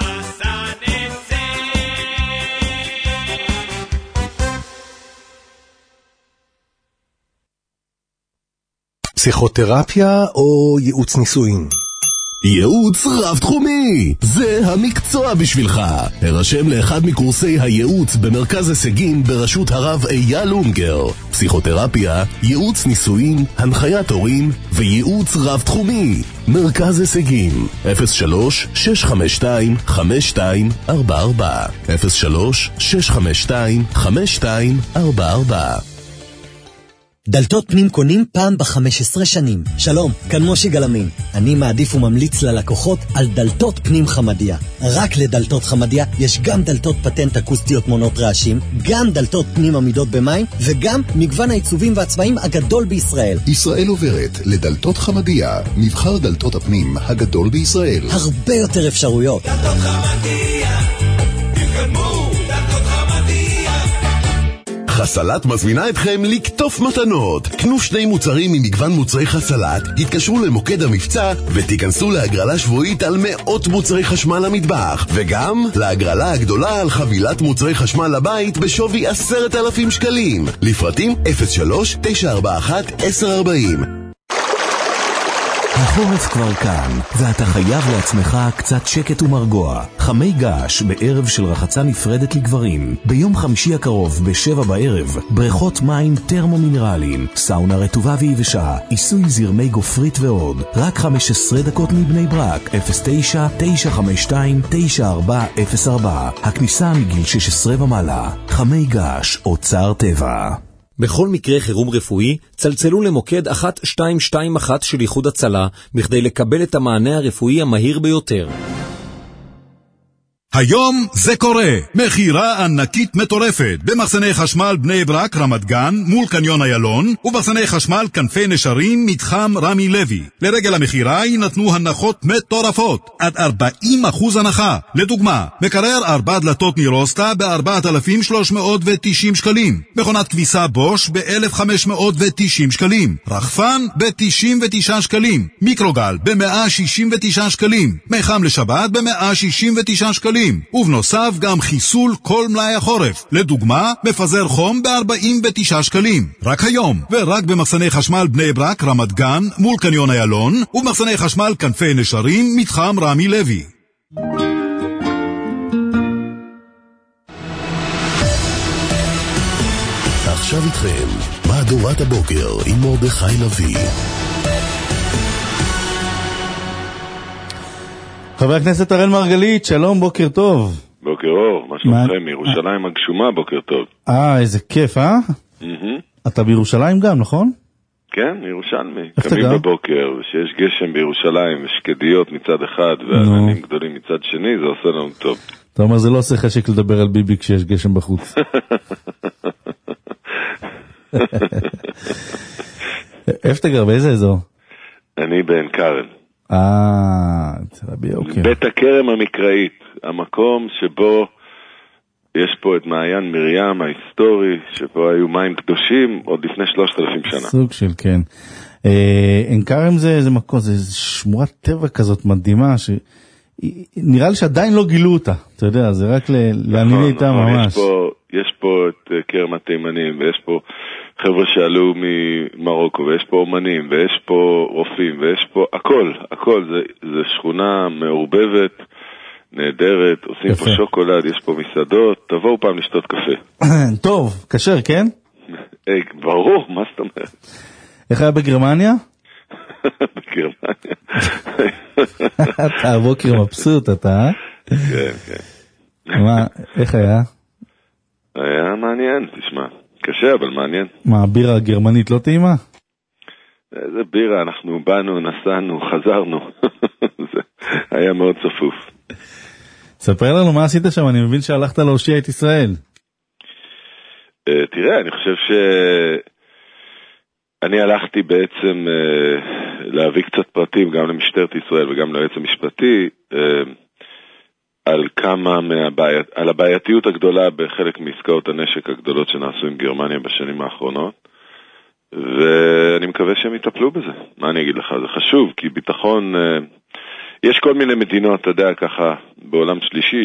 פסיכותרפיה או ייעוץ נישואין? ייעוץ רב תחומי, זה המקצוע בשבילך. הרשם לאחד מקורסי הייעוץ במרכז הישגים בראשות הרב אייל אונגר. פסיכותרפיה, ייעוץ נישואין, הנחיית הורים וייעוץ רב תחומי. מרכז הישגים 03-652-5244 03-652-5244. דלתות פנים קונים פעם ב-15 שנים. שלום, כאן מושי גלמין. אני מעדיף וממליץ ללקוחות על דלתות פנים חמדיה. רק לדלתות חמדיה יש גם דלתות פטנט אקוסטיות מונות רעשים, גם דלתות פנים עמידות במים, וגם מגוון העיצובים והצבעים הגדול בישראל. ישראל עוברת לדלתות חמדיה, מבחר דלתות הפנים הגדול בישראל. הרבה יותר אפשרויות. דלתות חמדיה, תתקדמו, דלתות חמדיה. חסלת מזמינה אתכם לקטוף מתנות. קנו 2 מוצרים ממגוון מוצרי חסלת, התקשרו למוקד המבצע ותיכנסו להגרלה שבועית על מאות מוצרי חשמל למטבח, וגם להגרלה הגדולה על חבילת מוצרי חשמל לבית בשווי 10,000 שקלים. לפרטים 03-941-1040. החורף כבר כאן, ואתה חייב לעצמך קצת שקט ומרגוע. חמי געש בערב של רחצה נפרדת לגברים. ביום חמישי הקרוב ב-7 בערב, בריכות מים טרמו-מינרליים, סאונה רטובה ויבשה, עיסוי זרמי גופרית ועוד. רק 15 דקות מבני ברק, 09-952-9404. הכניסה מגיל 16 ומעלה. חמי געש, אוצר טבע. בכל מקרה חירום רפואי, צלצלו למוקד 1221 של איחוד הצלה, בכדי לקבל את המענה הרפואי המהיר ביותר. היום זה קורה, מחירה ענקית מטורפת במחסני חשמל בני ברק רמת גן מול קניון איילון ובמחסני חשמל כנפי נשרים מתחם רמי לוי. לרגל המחירה יינתנו הנחות מטורפות עד 40% הנחה. לדוגמה, מקרר 4 דלתות נירוסטה ב-4,390 שקלים, מכונת כביסה בוש ב-1,590 שקלים, רחפן ב-99 שקלים, מיקרוגל ב-169 שקלים, מיחם לשבת ב-169 שקלים, ובנוסף גם חיסול כל מלאי החורף. לדוגמה, מפזר חום ב-49 שקלים. רק היום, ורק במחסני חשמל בני ברק רמת גן מול קניון איילון, ובמחסני חשמל כנפי נשרים מתחם רמי לוי. עכשיו איתכם, מהדורת הבוקר עם מרדכי לוי. חבר הכנסת אראל מרגלית, שלום, בוקר טוב. בוקר אור, מה שלומכם? מירושלים הגשומה, בוקר טוב. איזה כיף, אתה בירושלים גם, נכון? כן, ירושלמי. קמים בבוקר, ושיש גשם בירושלים, ושקדיות מצד אחד, ועננים גדולים מצד שני, זה עושה לנו טוב. אתה אומר, זה לא עושה חשק לדבר על ביבי כשיש גשם בחוץ. איפה אתה גר? באיזה אזור? אני בעין כרם. אוקיי. בית הכרם המקראית, המקום שבו יש פה את מעיין מרים ההיסטורי, שבו היו מים קדושים עוד לפני 3,000 שנה. סוג של, כן. עין כרם זה מקום, זה שמורת טבע כזאת מדהימה, נראה לי שעדיין לא גילו אותה, אתה יודע, זה רק להאמין איתה ממש. יש פה את כרם התימנים, ויש פה חבר'ה שעלו ממרוקו, ויש פה אומנים, ויש פה רופאים, ויש פה הכל, זה שכונה מעורבבת, נהדרת, עושים פה שוקולד, יש פה מסעדות, תבואו פעם לשתות קפה. טוב, כשר, כן? ברור, מה זאת אומרת? איך היה בגרמניה? בגרמניה. אתה הבוקר מבסוט, אתה? כן, כן. מה, איך היה? היה מעניין, תשמע. קשה, אבל מעניין. מה, הבירה הגרמנית לא טעימה? איזה בירה, אנחנו באנו, נסענו, חזרנו. זה היה מאוד צפוף. ספר לנו מה עשית שם, אני מבין שהלכת להושיע את ישראל. תראה, אני חושב אני הלכתי בעצם להביא קצת פרטים גם למשטרת ישראל וגם ליועץ המשפטי על הבעייתיות הגדולה בחלק מעסקאות הנשק הגדולות שנעשו עם גרמניה בשנים האחרונות, ואני מקווה שהם יטפלו בזה. מה אני אגיד לך? זה חשוב, כי ביטחון, יש כל מיני מדינות, אתה יודע, ככה בעולם שלישי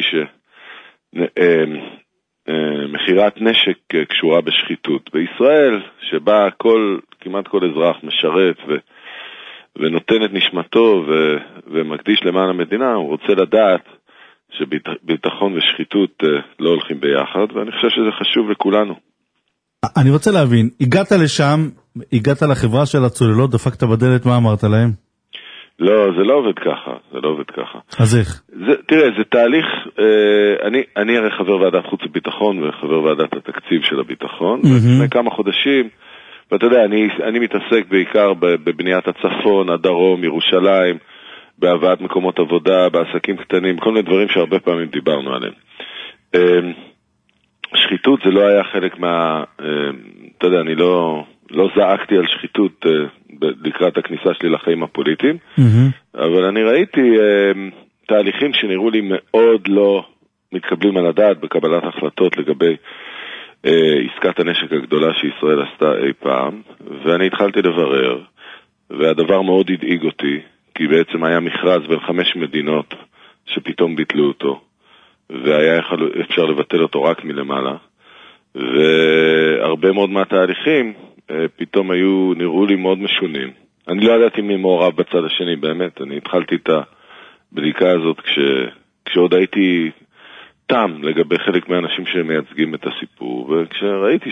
מחירת נשק קשורה בשחיתות. בישראל, שבה כמעט כל אזרח משרת ונותן את נשמתו ומקדיש למען המדינה, הוא רוצה לדעת שביטחון ושחיתות לא הולכים ביחד, ואני חושב שזה חשוב לכולנו. אני רוצה להבין, הגעת לשם, הגעת לחברה של הצוללות, דפקת בדלת, מה אמרת להם? לא, זה לא עובד ככה. אז איך? תראה, זה תהליך, אני הרי חבר ועדת חוץ וביטחון וחבר ועדת התקציב של הביטחון, לפני כמה חודשים, ואתה יודע, אני מתעסק בעיקר בבניית הצפון, הדרום, ירושלים, בהבאת מקומות עבודה, בעסקים קטנים, כל מיני דברים שהרבה פעמים דיברנו עליהם. שחיתות זה לא היה חלק אתה יודע, אני לא זעקתי על שחיתות לקראת הכניסה שלי לחיים הפוליטיים, אבל אני ראיתי תהליכים שנראו לי מאוד לא מתקבלים על הדעת בקבלת החלטות לגבי עסקת הנשק הגדולה שישראל עשתה אי פעם, ואני התחלתי לברר, והדבר מאוד הדאיג אותי, כי בעצם היה מכרז בין 5 מדינות שפתאום ביטלו אותו, והיה אפשר לבטל אותו רק מלמעלה, והרבה מאוד מהתהליכים פתאום נראו לי מאוד משונים. אני לא ידעתי מי מעורב בצד השני, באמת. אני התחלתי את הבדיקה הזאת כשעוד הייתי תם לגבי חלק מהאנשים שמייצגים את הסיפור, וכשראיתי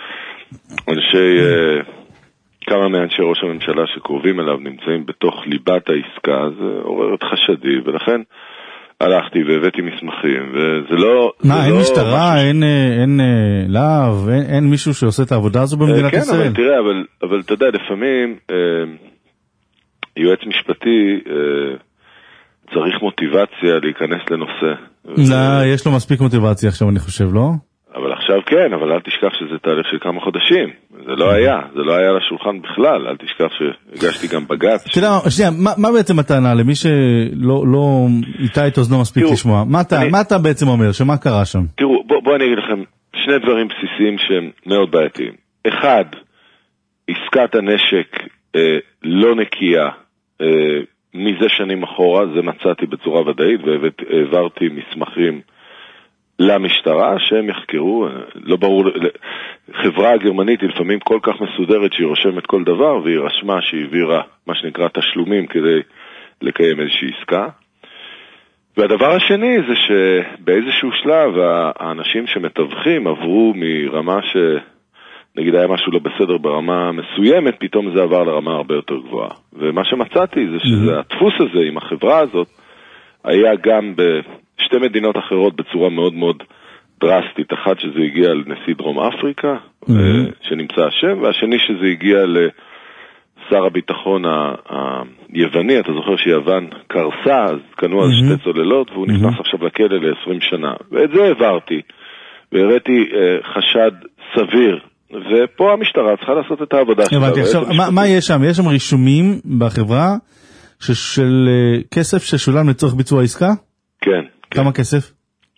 כמה מאנשי ראש הממשלה שקרובים אליו נמצאים בתוך ליבת העסקה, זה עורר את חשדי, ולכן הלכתי והבאתי מסמכים, וזה לא... מה, אין משטרה, אין להב, אין מישהו שעושה את העבודה הזו במדינת ישראל? כן, אבל תראה, אבל אתה יודע, לפעמים יועץ משפטי צריך מוטיבציה להיכנס לנושא. לא, יש לו מספיק מוטיבציה עכשיו, אני חושב, לא? אבל עכשיו כן, אבל אל תשכח שזה תהליך של כמה חודשים. זה לא היה לשולחן בכלל, אל תשכח שהגשתי גם בג"ץ. אתה יודע, שנייה, מה בעצם הטענה למי שלא איתה את אוזנו מספיק לשמוע? מה אתה בעצם אומר, שמה קרה שם? תראו, בואו אני אגיד לכם שני דברים בסיסיים שהם מאוד בעייתיים. אחד, עסקת הנשק לא נקייה מזה שנים אחורה, זה מצאתי בצורה ודאית, והעברתי מסמכים למשטרה שהם יחקרו, לא ברור, חברה הגרמנית היא לפעמים כל כך מסודרת שהיא רושמת כל דבר, והיא רשמה שהיא העבירה מה שנקרא תשלומים כדי לקיים איזושהי עסקה. והדבר השני זה שבאיזשהו שלב האנשים שמתווכים עברו מרמה נגיד היה משהו לא בסדר ברמה מסוימת, פתאום זה עבר לרמה הרבה יותר גבוהה. ומה שמצאתי זה שזה הדפוס הזה עם החברה הזאת, היה גם בשתי מדינות אחרות בצורה מאוד מאוד דרסטית. אחת שזה הגיע לנשיא דרום אפריקה, שנמצא השם, והשני שזה הגיע לשר הביטחון היווני. אתה זוכר שיוון קרסה, אז קנו אז שתי צוללות, והוא נכנס עכשיו לכלא ל-20 שנה. ואת זה העברתי, והראיתי חשד סביר. ופה המשטרה צריכה לעשות את העבודה שלה. עכשיו, מה יש שם? יש שם רישומים בחברה של כסף ששולם לצורך ביצוע עסקה? כן. כמה כסף?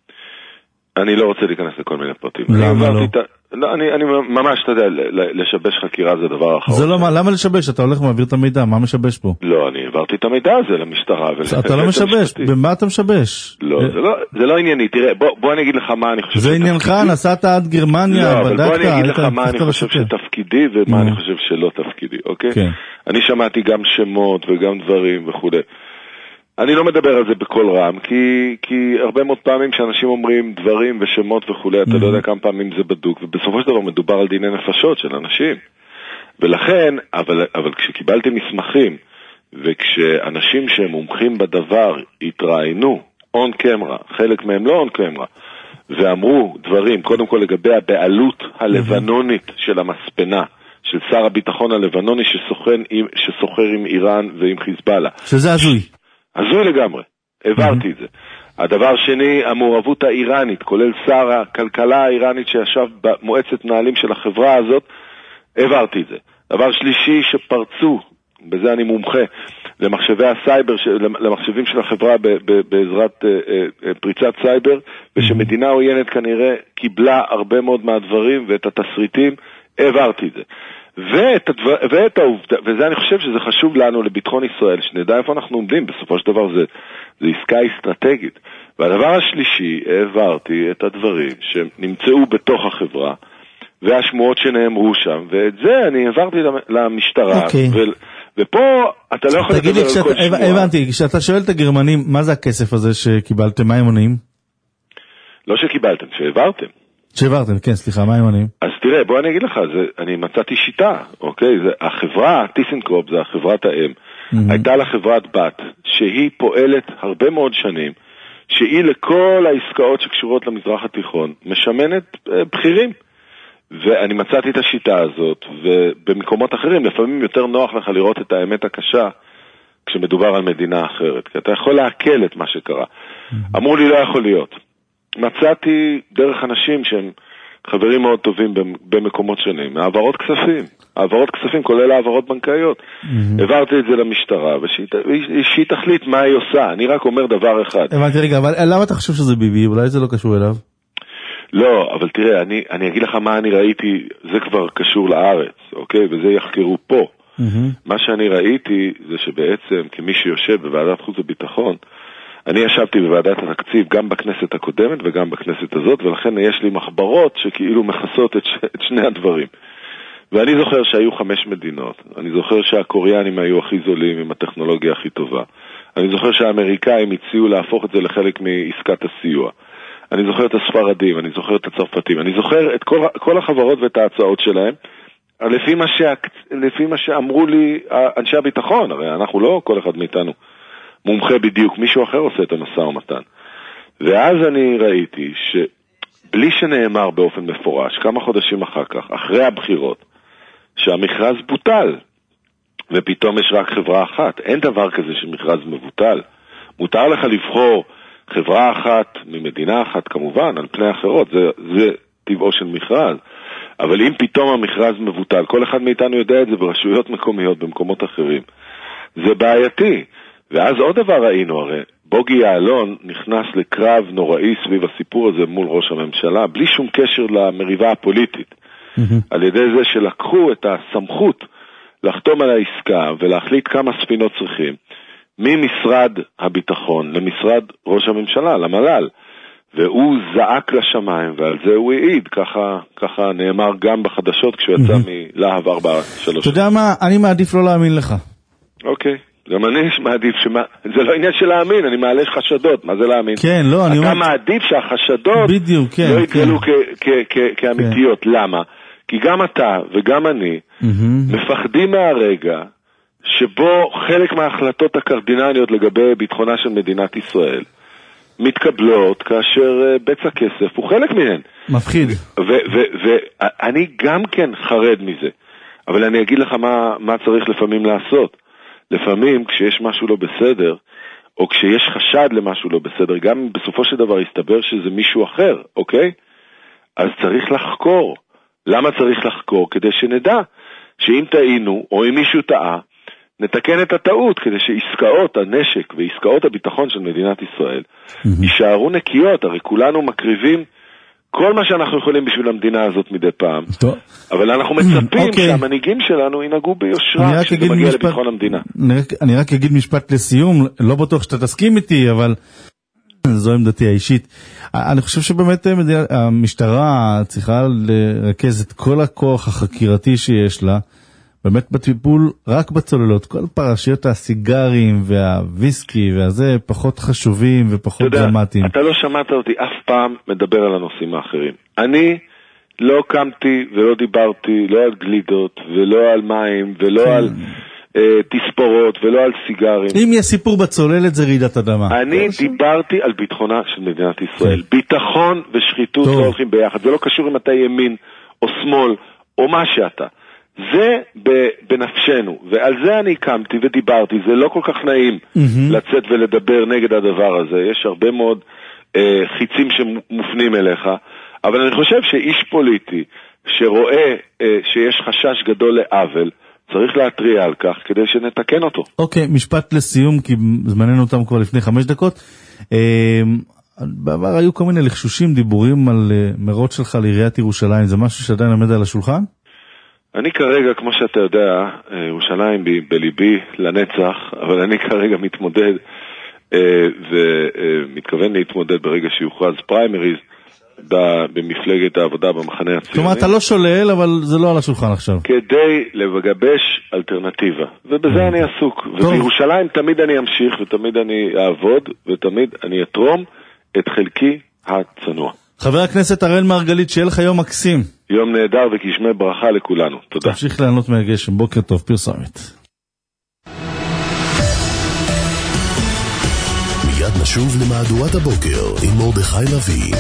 אני לא רוצה להיכנס לכל מיני פרטים. למה לא? אני ממש, אתה יודע, לשבש חקירה זה דבר אחרון. זה לא מה, למה לשבש? אתה הולך ומעביר את המידע, מה משבש פה? לא, אני העברתי את המידע הזה למשטרה. אתה לא משבש, במה אתה משבש? לא, זה לא ענייני, תראה, בוא אני אגיד לך מה אני חושב זה עניינך, נסעת עד גרמניה, לא, אבל בוא אני אגיד לך מה אני חושב שתפקיד. שתפקידי ומה אני חושב שלא תפקידי, אוקיי? אני שמעתי גם שמות וגם דברים וכו'. אני לא מדבר על זה בכל רם, כי הרבה מאוד פעמים שאנשים אומרים דברים ושמות וכו', אתה לא יודע כמה פעמים זה בדוק, ובסופו של דבר מדובר על דיני נפשות של אנשים. ולכן, אבל כשקיבלתי מסמכים, וכשאנשים שהם מומחים בדבר התראיינו, און קמרה, חלק מהם לא און קמרה, ואמרו דברים, קודם כל לגבי הבעלות הלבנונית של המספנה, של שר הביטחון הלבנוני שסוחר עם איראן ועם חיזבאללה. שזה הזוי. הזוי לגמרי, העברתי את זה. הדבר שני, המעורבות האיראנית, כולל שר הכלכלה האיראנית שישב במועצת מנהלים של החברה הזאת, העברתי את זה. דבר שלישי, שפרצו, בזה אני מומחה, למחשבי הסייבר, למחשבים של החברה בעזרת פריצת סייבר, ושמדינה עוינת כנראה קיבלה הרבה מאוד מהדברים ואת התסריטים, העברתי את זה. ואת העובדה, וזה אני חושב שזה חשוב לנו לביטחון ישראל, שנדע איפה אנחנו עומדים, בסופו של דבר זה עסקה אסטרטגית. והדבר השלישי, העברתי את הדברים שנמצאו בתוך החברה, והשמועות שנאמרו שם, ואת זה אני העברתי למשטרה, ופה אתה לא יכול לדבר על כל שמועה. הבנתי, כשאתה שואל את הגרמנים, מה זה הכסף הזה שקיבלתם, מה הם עונים? לא שקיבלתם, שהעברתם, כן, סליחה, מה הם עונים? אז תראה, בוא אני אגיד לך, אני מצאתי שיטה, אוקיי? החברה, טיסנקרופ, זה החברת האם, הייתה לה חברת בת, שהיא פועלת הרבה מאוד שנים, שהיא לכל העסקאות שקשורות למזרח התיכון, משמנת בכירים. ואני מצאתי את השיטה הזאת, ובמקומות אחרים, לפעמים יותר נוח לך לראות את האמת הקשה, כשמדובר על מדינה אחרת, כי אתה יכול להקל את מה שקרה. אמרו לי, לא יכול להיות. מצאתי דרך אנשים שהם חברים מאוד טובים במקומות שונים, העברות כספים, כולל העברות בנקאיות. העברתי את זה למשטרה, ושהיא תחליט מה היא עושה. אני רק אומר דבר אחד. הבנתי, רגע, אבל למה אתה חושב שזה ביבי? אולי זה לא קשור אליו? לא, אבל תראה, אני אגיד לך מה אני ראיתי, זה כבר קשור לארץ, אוקיי? וזה יחקרו פה. מה שאני ראיתי זה שבעצם, כמי שיושב בוועדת חוץ וביטחון, אני ישבתי בוועדת התקציב גם בכנסת הקודמת וגם בכנסת הזאת, ולכן יש לי מחברות שכאילו מכסות את שני הדברים. ואני זוכר שהיו 5 מדינות, אני זוכר שהקוריאנים היו הכי זולים עם הטכנולוגיה הכי טובה, אני זוכר שהאמריקאים הציעו להפוך את זה לחלק מעסקת הסיוע, אני זוכר את הספרדים, אני זוכר את הצרפתים, אני זוכר את כל החברות ואת ההצעות שלהם, לפי מה שאמרו לי אנשי הביטחון, הרי אנחנו לא כל אחד מאיתנו מומחה בדיוק, מישהו אחר עושה את המשא ומתן. ואז אני ראיתי שבלי שנאמר באופן מפורש, כמה חודשים אחר כך, אחרי הבחירות, שהמכרז בוטל, ופתאום יש רק חברה אחת. אין דבר כזה שמכרז מבוטל. מותר לך לבחור חברה אחת ממדינה אחת כמובן, על פני אחרות, זה טבעו של מכרז. אבל אם פתאום המכרז מבוטל, כל אחד מאיתנו יודע את זה ברשויות מקומיות, במקומות אחרים. זה בעייתי. ואז עוד דבר ראינו, הרי בוגי יעלון נכנס לקרב נוראי סביב הסיפור הזה מול ראש הממשלה, בלי שום קשר למריבה הפוליטית. על ידי זה שלקחו את הסמכות לחתום על העסקה ולהחליט כמה ספינות צריכים, ממשרד הביטחון למשרד ראש הממשלה, למל"ל. והוא זעק לשמיים, ועל זה הוא העיד, ככה נאמר גם בחדשות כשהוא יצא מלהב 433. אתה יודע מה? אני מעדיף לא להאמין לך. אוקיי. גם אני מעדיף זה לא עניין של להאמין, אני מעלה חשדות, מה זה להאמין? כן, לא, אני אתה מעדיף שהחשדות לא יתגלו כאמיתיות. למה? כי גם אתה וגם אני מפחדים מהרגע שבו חלק מההחלטות הקרדינליות לגבי ביטחונה של מדינת ישראל מתקבלות כאשר בצע כסף הוא חלק מהן. מפחיד. ואני גם כן חרד מזה. אבל אני אגיד לך מה צריך לפעמים לעשות. לפעמים כשיש משהו לא בסדר, או כשיש חשד למשהו לא בסדר, גם אם בסופו של דבר יסתבר שזה מישהו אחר, אוקיי? אז צריך לחקור. למה צריך לחקור? כדי שנדע שאם טעינו, או אם מישהו טעה, נתקן את הטעות, כדי שעסקאות הנשק ועסקאות הביטחון של מדינת ישראל יישארו נקיות. הרי כולנו מקריבים כל מה שאנחנו יכולים בשביל המדינה הזאת מדי פעם. טוב. אבל אנחנו מצפים שהמנהיגים שלנו ינהגו ביושרה כשזה מגיע לביטחון המדינה. אני רק אגיד משפט לסיום, לא בטוח שאתה תסכים איתי, אבל זו עמדתי האישית. אני חושב שבאמת המשטרה צריכה לרכז את כל הכוח החקירתי שיש לה, באמת בטיפול רק בצוללות. כל פרשיות הסיגרים והוויסקי והזה פחות חשובים ופחות דרמטיים. אתה לא שמעת אותי אף פעם מדבר על הנושאים האחרים. אני לא קמתי ולא דיברתי לא על גלידות ולא על מים ולא על תספורות ולא על סיגרים. אם יש סיפור בצוללת זה רעידת אדמה. אני דיברתי על ביטחונה של מדינת ישראל. ביטחון ושחיתות לא הולכים ביחד. זה לא קשור אם אתה ימין או שמאל או מה שאתה. זה בנפשנו, ועל זה אני קמתי ודיברתי. זה לא כל כך נעים לצאת ולדבר נגד הדבר הזה. יש הרבה מאוד חיצים שמופנים אליך, אבל אני חושב שאיש פוליטי שרואה שיש חשש גדול לעוול, צריך להטריע על כך כדי שנתקן אותו. אוקיי, משפט לסיום, כי זמננו אותם כבר לפני 5 דקות. בעבר היו כל מיני לחשושים, דיבורים על מרות שלך לעיריית ירושלים. זה משהו שעדיין עומד על השולחן? אני כרגע, כמו שאתה יודע, ירושלים בליבי לנצח, אבל אני כרגע מתמודד ומתכוון להתמודד ברגע שיוכרז פריימריז במפלגת העבודה במחנה הציוני. כלומר, אתה לא שולל, אבל זה לא על השולחן עכשיו. כדי לגבש אלטרנטיבה, ובזה אני עסוק. ובירושלים תמיד אני אמשיך, ותמיד אני אעבוד, ותמיד אני אתרום את חלקי הצנוע. חבר הכנסת אראל מרגלית, שיהיה לך יום מקסים. יום נהדר וכשמי ברכה לכולנו. תודה. תמשיך לענות מהגשם. בוקר טוב, פרסומת. מיד נשוב למהדורת הבוקר עם מרדכי לוי.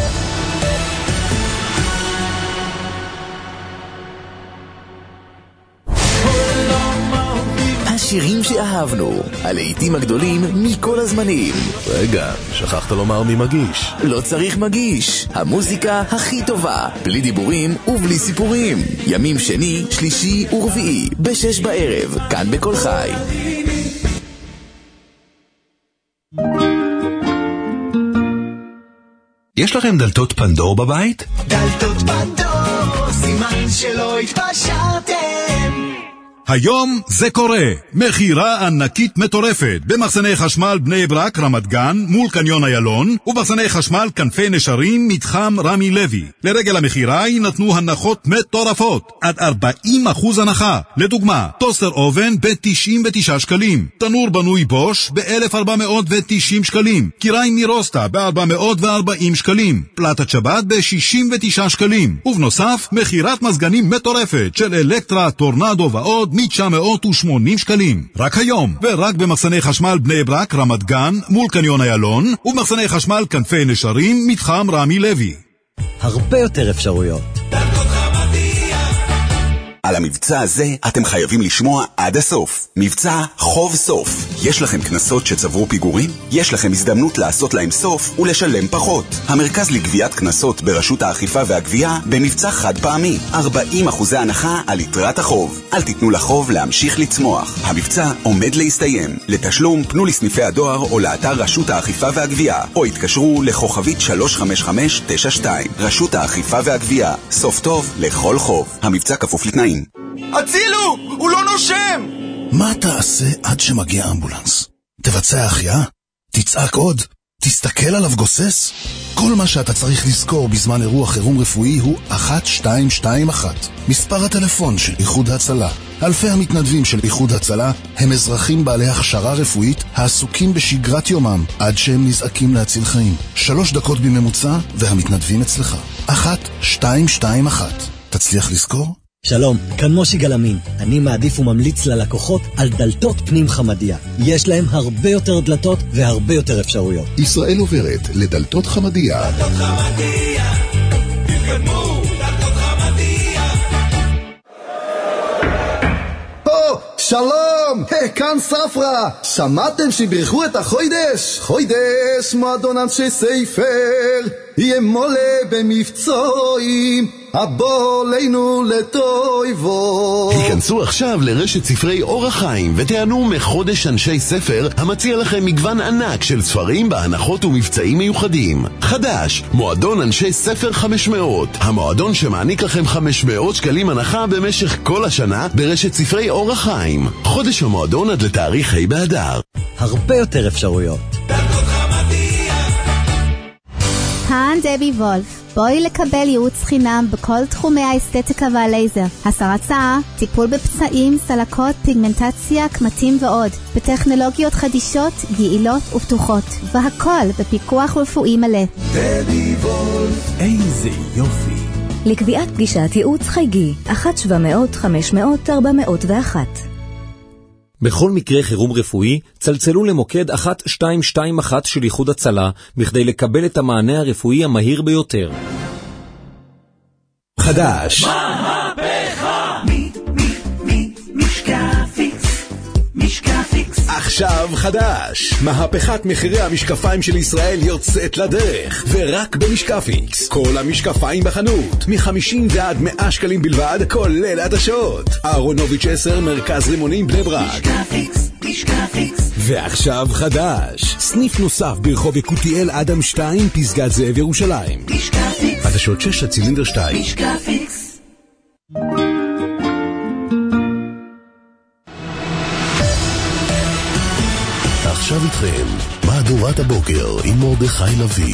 השירים שאהבנו, הלהיטים הגדולים מכל הזמנים. רגע, שכחת לומר מי מגיש. לא צריך מגיש, המוזיקה הכי טובה, בלי דיבורים ובלי סיפורים. ימים שני, שלישי ורביעי, ב-6 בערב, כאן בכל חי. יש לכם דלתות פנדור בבית? דלתות פנדור, סימן שלא התפשרתם. היום זה קורה. מחירה ענקית מטורפת במחסני חשמל בני ברק רמת גן מול קניון איילון, ובמחסני חשמל כנפי נשרים מתחם רמי לוי. לרגל המחירה יינתנו הנחות מטורפות עד 40% הנחה. לדוגמה, טוסטר אובן ב-99 שקלים, תנור בנוי בוש ב-1490 שקלים, קיריים מרוסטה ב-440 שקלים, פלטת שבת ב-69 שקלים, ובנוסף מחירת מזגנים מטורפת של אלקטרה, טורנדו ועוד מ-980 שקלים. רק היום, ורק במחסני חשמל בני ברק רמת גן מול קניון איילון, ובמחסני חשמל כנפי נשרים מתחם רמי לוי. הרבה יותר אפשרויות. על המבצע הזה אתם חייבים לשמוע עד הסוף. מבצע חוב סוף. יש לכם כנסות שצברו פיגורים? יש לכם הזדמנות לעשות להם סוף ולשלם פחות. המרכז לגביית כנסות ברשות האכיפה והגבייה במבצע חד פעמי. 40% הנחה על יתרת החוב. אל תיתנו לחוב להמשיך לצמוח. המבצע עומד להסתיים. לתשלום פנו לסניפי הדואר או לאתר רשות האכיפה והגבייה, או התקשרו לכוכבית 35592. רשות האכיפה והגבייה. סוף טוב לכל חוב. המבצע כפוף לתנאים. הצילו! הוא לא נושם! מה תעשה עד שמגיע אמבולנס? תבצע החייאה? תצעק עוד? תסתכל עליו גוסס? כל מה שאתה צריך לזכור בזמן אירוע חירום רפואי הוא 1221. מספר הטלפון של איחוד הצלה. אלפי המתנדבים של איחוד הצלה הם אזרחים בעלי הכשרה רפואית העסוקים בשגרת יומם עד שהם נזעקים להציל חיים. 3 דקות בממוצע והמתנדבים אצלך. 1221. תצליח לזכור? שלום, כאן מושי גלמין. אני מעדיף וממליץ ללקוחות על דלתות פנים חמדיה. יש להם הרבה יותר דלתות והרבה יותר אפשרויות. ישראל עוברת לדלתות חמדיה. דלתות חמדיה, תתקדמו, דלתות חמדיה. שלום, כאן ספרה. שמעתם שברכו את החוידש? חוידש מועדון אנשי ספר, יהיה מולה במבצועים, הבוא לנו לטויבו. היכנסו עכשיו לרשת ספרי אור החיים ותענו מחודש אנשי ספר המציע לכם מגוון ענק של ספרים בהנחות ומבצעים מיוחדים. חדש, מועדון אנשי ספר 500, המועדון שמעניק לכם 500 שקלים הנחה במשך כל השנה ברשת ספרי אור החיים. חודש המועדון עד לתאריך ה' באדר. הרבה יותר אפשרויות. כאן דבי וולף. בואי לקבל ייעוץ חינם בכל תחומי האסתטיקה והלייזר, הסרת שיער, טיפול בפצעים, סלקות, פיגמנטציה, קמטים ועוד, בטכנולוגיות חדישות, יעילות ופתוחות, והכל בפיקוח רפואי מלא. דבי וולף, איזה יופי. לקביעת פגישת ייעוץ חייגי 1-700-500-401. בכל מקרה חירום רפואי, צלצלו למוקד 1221 של איחוד הצלה, בכדי לקבל את המענה הרפואי המהיר ביותר. חדש. מהפכה. משקפיקס. משקפיקס. עכשיו חדש. מהפכת מחירי המשקפיים של ישראל יוצאת לדרך, ורק במשקפיקס. כל המשקפיים בחנות, מ-50 ועד 100 שקלים בלבד, כולל עדשות. אהרונוביץ' 10, מרכז רימונים בני ברק. משקפיקס, משקפיקס. ועכשיו חדש. סניף נוסף ברחוב יקותיאל אדם 2, פסגת זאב ירושלים. משקפיקס. עדשות 6 הצילינדר 2. משקפיקס. עכשיו איתכם, מהדורת הבוקר עם מרדכי לוי.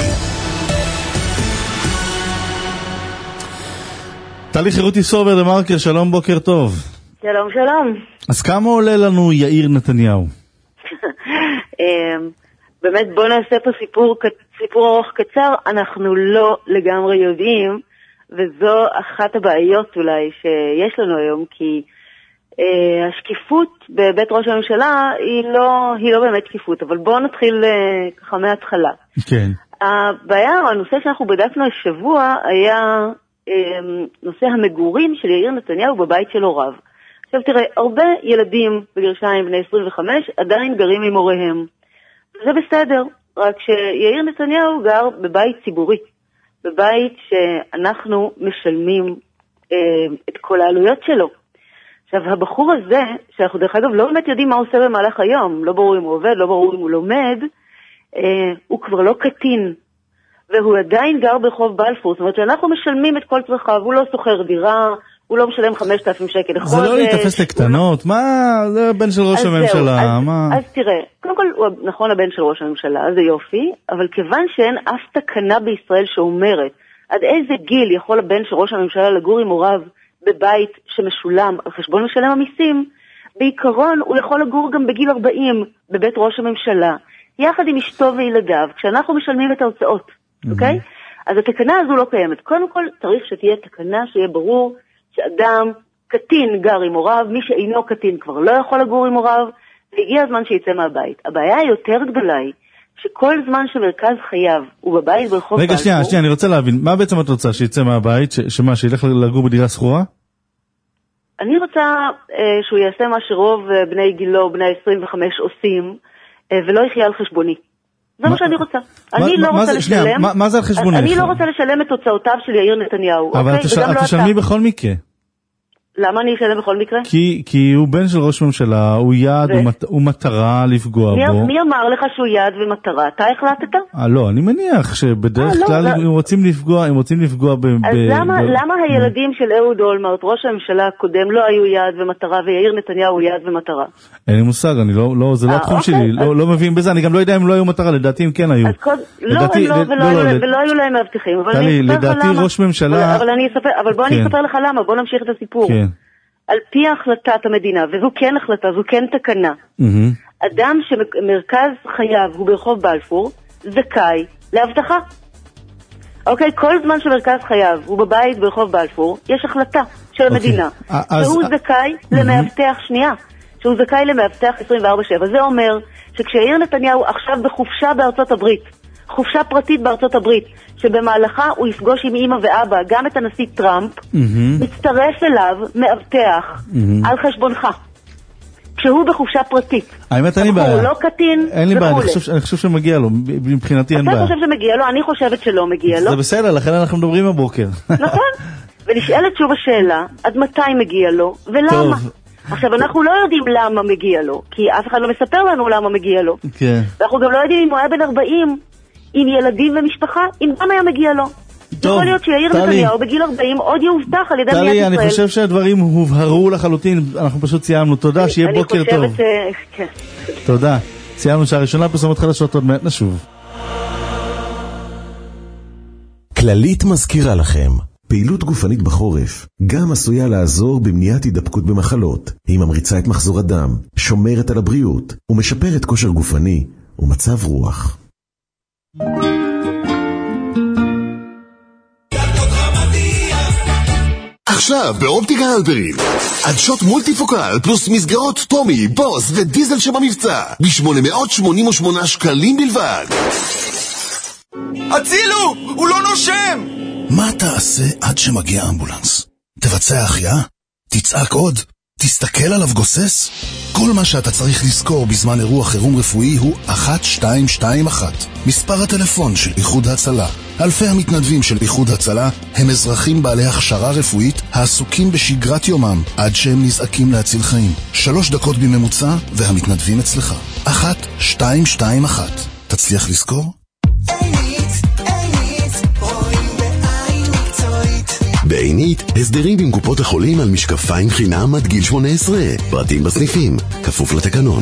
טלי חירותי סובר דמרקר, שלום, בוקר טוב. שלום, שלום. אז כמה עולה לנו יאיר נתניהו? באמת בוא נעשה פה סיפור ארוך קצר, אנחנו לא לגמרי יודעים, וזו אחת הבעיות אולי שיש לנו היום, כי השקיפות בבית ראש הממשלה היא לא באמת שקיפות, אבל בואו נתחיל ככה מההתחלה. כן. הבעיה, הנושא שאנחנו בדקנו השבוע היה נושא המגורים של יאיר נתניהו בבית של הוריו. עכשיו תראה, הרבה ילדים בגרשיים בני 25 עדיין גרים עם הוריהם. זה בסדר, רק שיאיר נתניהו גר בבית ציבורי, בבית שאנחנו משלמים את כל העלויות שלו. עכשיו, הבחור הזה, שאנחנו דרך אגב לא באמת יודעים מה הוא עושה במהלך היום, לא ברור אם הוא עובד, לא ברור אם הוא לומד, הוא כבר לא קטין, והוא עדיין גר ברחוב בלפור, זאת אומרת שאנחנו משלמים את כל צרכיו, הוא לא סוחר דירה, הוא לא משלם 5,000 שקל לחודש. זה לא להתאפס לקטנות, מה? זה הבן של ראש הממשלה, מה? אז תראה, קודם כל הוא נכון הבן של ראש הממשלה, זה יופי, אבל כיוון שאין אף תקנה בישראל שאומרת עד איזה גיל יכול הבן של ראש הממשלה לגור עם הוריו בבית שמשולם על חשבון משלם המיסים, בעיקרון הוא יכול לגור גם בגיל 40 בבית ראש הממשלה, יחד עם אשתו וילדיו, כשאנחנו משלמים את ההוצאות, אוקיי? אז התקנה הזו לא קיימת. קודם כל צריך שתהיה תקנה שיהיה ברור שאדם קטין גר עם הוריו, מי שאינו קטין כבר לא יכול לגור עם הוריו, והגיע הזמן שיצא מהבית. הבעיה היותר גדולה היא שכל זמן שמרכז חייו הוא בבית ברחוב רגע, שנייה, אני רוצה להבין, מה בעצם את רוצה, שיצא מהבית, שמה, שילך לגור בדירה סחורה? אני רוצה שהוא יעשה מה שרוב בני גילו, בני 25 עושים, ולא יחיה על חשבוני. זה מה שאני רוצה. אני לא רוצה לשלם. מה זה על חשבונך? אני לא רוצה לשלם את תוצאותיו של יאיר נתניהו. אבל את תשלמי בכל מקרה. למה אני אשלם בכל מקרה? כי הוא בן של ראש ממשלה, הוא יעד, הוא מטרה לפגוע בו. מי אמר לך שהוא יעד ומטרה? אתה החלטת? לא, אני מניח שבדרך כלל הם רוצים לפגוע אז למה הילדים של אהוד אולמרט, ראש הממשלה הקודם, לא היו יעד ומטרה, ויאיר נתניהו הוא יעד ומטרה? אין לי מושג, זה לא התחום שלי, לא מביאים בזה, אני גם לא יודע אם לא היו מטרה, לדעתי אם כן היו. ולא היו להם מאבטחים. לדעתי ראש ממשלה... אבל בוא אני אספר לך למה, בוא נמשיך את הסיפור. על פי החלטת המדינה, וזו כן החלטה, זו כן תקנה, אדם שמרכז חייו הוא ברחוב בלפור, זכאי להבטחה. אוקיי, כל זמן שמרכז חייו הוא בבית ברחוב בלפור, יש החלטה של המדינה, שהוא זכאי למאבטח, שנייה, שהוא זכאי למאבטח 24/7. זה אומר שכשיאיר נתניהו עכשיו בחופשה בארצות הברית, חופשה פרטית בארצות הברית, שבמהלכה הוא יפגוש עם אמא ואבא, גם את הנשיא טראמפ, מצטרף אליו מאבטח על חשבונך. כשהוא בחופשה פרטית. האמת, אין לי בעיה. הוא לא קטין. אין לי בעיה, אני חושב שמגיע לו, מבחינתי אין בעיה. אתה חושב שמגיע לו, אני חושבת שלא מגיע לו. זה בסדר, לכן אנחנו מדברים הבוקר. נכון, ונשאלת שוב השאלה, עד מתי מגיע לו, ולמה? עכשיו, אנחנו לא יודעים למה מגיע לו, כי אף אחד לא מספר לנו למה מגיע לו. ואנחנו גם לא יודעים אם הוא היה בן 40, עם ילדים ומשפחה, אם גם היה מגיע לו. יכול להיות שיאיר נתניהו בגיל 40 עוד יובטח על ידי מדינת ישראל. טלי, אני חושב שהדברים הובהרו לחלוטין, אנחנו פשוט סיימנו. תודה, שיהיה בוקר טוב. כן. תודה. סיימנו שהראשונה פרסומות חדשות, עוד מעט נשוב. כללית מזכירה לכם, פעילות גופנית בחורף גם עשויה לעזור במניעת הידבקות במחלות. היא ממריצה את מחזור הדם, שומרת על הבריאות ומשפרת כושר גופני ומצב רוח. עכשיו באופטיקה הלפרין, עדשות מולטיפוקל פלוס מסגרות טומי, בוס ודיזל שבמבצע ב-888 שקלים בלבד. הצילו! הוא לא נושם! מה תעשה עד שמגיע אמבולנס? תבצע החייאה? תצעק עוד? תסתכל עליו גוסס? כל מה שאתה צריך לזכור בזמן אירוע חירום רפואי הוא 1221, מספר הטלפון של איחוד הצלה. אלפי המתנדבים של איחוד הצלה הם אזרחים בעלי הכשרה רפואית העסוקים בשגרת יומם עד שהם נזעקים להציל חיים. 3 דקות בממוצע והמתנדבים אצלך. 1221. תצליח לזכור? בעינית, הסדרים עם קופות החולים על משקפיים חינם עד גיל 18. פרטים בסניפים, כפוף לתקנון.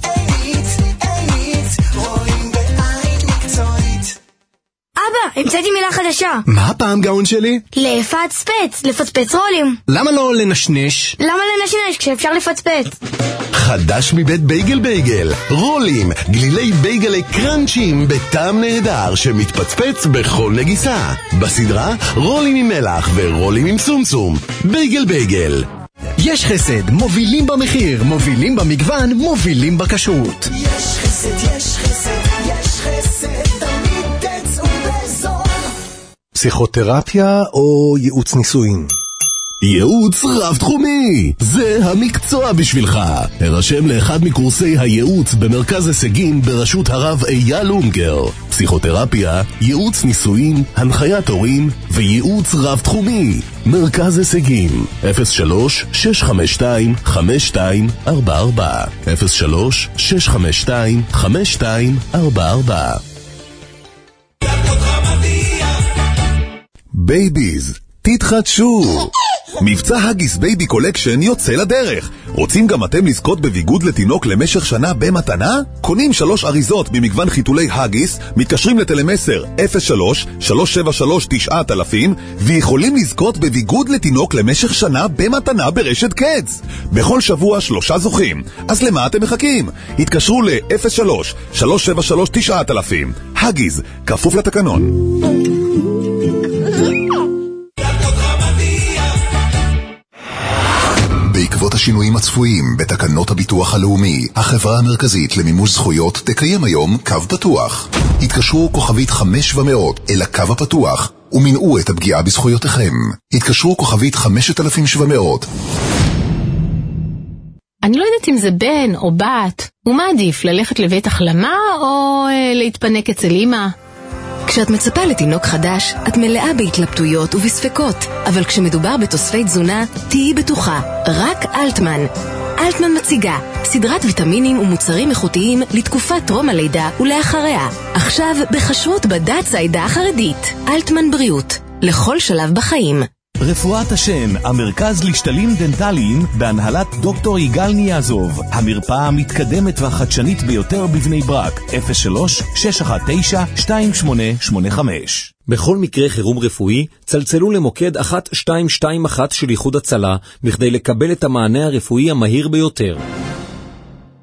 אבא, המצאתי מילה חדשה. מה הפעם גאון שלי? לפצפץ, לפצפץ רולים. למה לא לנשנש? למה לנשנש כשאפשר לפצפץ? חדש מבית בייגל בייגל, רולים, גלילי בייגלי קרנצ'ים בטעם נהדר שמתפצפץ בכל נגיסה. בסדרה רולים עם מלח ורולים עם סומסום. בייגל בייגל. יש חסד, מובילים במחיר, מובילים במגוון, מובילים בכשרות. יש חסד, יש חסד, יש חסד, תמיד תצאו בזול. פסיכותרפיה או ייעוץ נישואין? ייעוץ רב תחומי, זה המקצוע בשבילך. הרשם לאחד מקורסי הייעוץ במרכז הישגים בראשות הרב אייל אונגר. פסיכותרפיה, ייעוץ נישואין, הנחיית הורים וייעוץ רב תחומי. מרכז הישגים 03-652-5244 03-652-5244. בייביז, תתחדשו! מבצע הגיס בייבי קולקשן יוצא לדרך. רוצים גם אתם לזכות בביגוד לתינוק למשך שנה במתנה? קונים 3 אריזות במגוון חיתולי הגיס, מתקשרים לטלמסר 03-373-9000 ויכולים לזכות בביגוד לתינוק למשך שנה במתנה ברשת קץ. בכל שבוע 3 זוכים. אז למה אתם מחכים? התקשרו ל-03-373-9000. הגיס, כפוף לתקנון. בעקבות השינויים הצפויים בתקנות הביטוח הלאומי, החברה המרכזית למימוש זכויות תקיים היום קו פתוח. התקשרו כוכבית 500 אל הקו הפתוח ומנעו את הפגיעה בזכויותיכם. התקשרו כוכבית 5700. אני לא יודעת אם זה בן או בת. ומה עדיף, ללכת לבית החלמה או להתפנק אצל אמא? כשאת מצפה לתינוק חדש, את מלאה בהתלבטויות ובספקות, אבל כשמדובר בתוספי תזונה, תהיי בטוחה, רק אלטמן. אלטמן מציגה סדרת ויטמינים ומוצרים איכותיים לתקופת טרום הלידה ולאחריה. עכשיו בחשרות בדת העדה החרדית. אלטמן בריאות, לכל שלב בחיים. רפואת השן, המרכז לשתלים דנטליים בהנהלת דוקטור יגאל ניאזוב, המרפאה המתקדמת והחדשנית ביותר בבני ברק, 03-619-2885. בכל מקרה חירום רפואי, צלצלו למוקד 1221 של איחוד הצלה, בכדי לקבל את המענה הרפואי המהיר ביותר.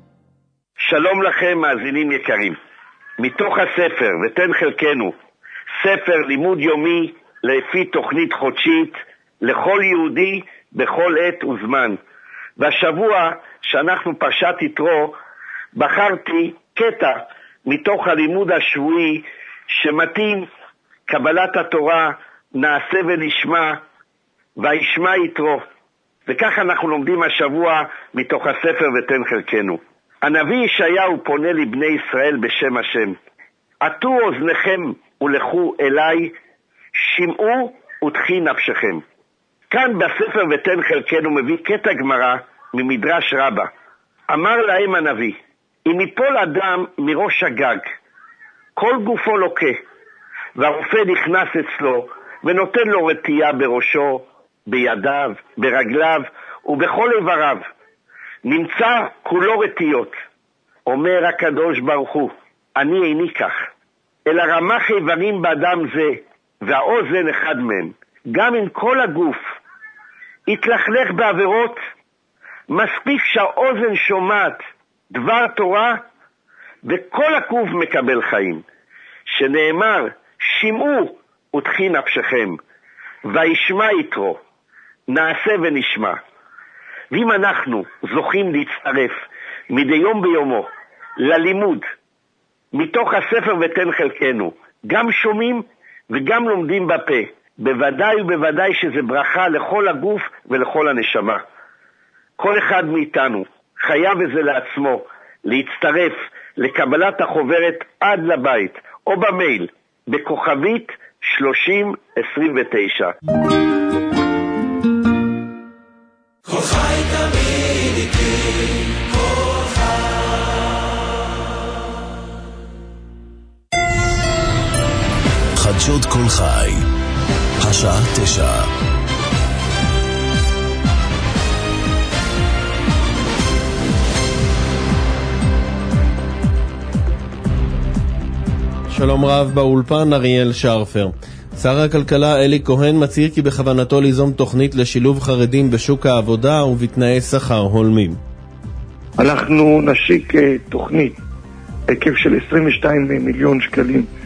שלום לכם מאזינים יקרים. מתוך הספר ותן חלקנו, ספר לימוד יומי לפי תוכנית חודשית לכל יהודי בכל עת וזמן. והשבוע שאנחנו פרשת יתרו בחרתי קטע מתוך הלימוד השבועי שמתאים קבלת התורה נעשה ונשמע וישמע יתרו. וכך אנחנו לומדים השבוע מתוך הספר ותן חלקנו. הנביא ישעיהו פונה לבני ישראל בשם השם. עטו אוזניכם ולכו אליי, שמעו ותחי נפשכם. כאן בספר ותן חלקנו מביא קטע גמרא ממדרש רבה. אמר להם הנביא, אם יפול אדם מראש הגג, כל גופו לוקה, והרופא נכנס אצלו ונותן לו רטייה בראשו, בידיו, ברגליו ובכל איבריו, נמצא כולו רטיות. אומר הקדוש ברוך הוא, אני איני כך, אלא רמח איברים באדם זה, והאוזן אחד מהם. גם אם כל הגוף יתלכלך בעבירות, מספיק שהאוזן שומעת דבר תורה, וכל הגוף מקבל חיים. שנאמר, שמעו ותחי נפשכם, וישמע יתרו, נעשה ונשמע. ואם אנחנו זוכים להצטרף מדי יום ביומו ללימוד מתוך הספר ותן חלקנו, גם שומעים וגם לומדים בפה, בוודאי ובוודאי שזה ברכה לכל הגוף ולכל הנשמה. כל אחד מאיתנו חייב את זה לעצמו, להצטרף לקבלת החוברת עד לבית או במייל בכוכבית 3029. כל חי תמיד איתי, כל חדשות כל חי, השעה 9. שלום רב, באולפן אריאל שרפר. שר הכלכלה אלי כהן מצהיר כי בכוונתו ליזום תוכנית לשילוב חרדים בשוק העבודה ובתנאי שכר הולמים. אנחנו נשיק תוכנית בהיקף של 22 מיליון שקלים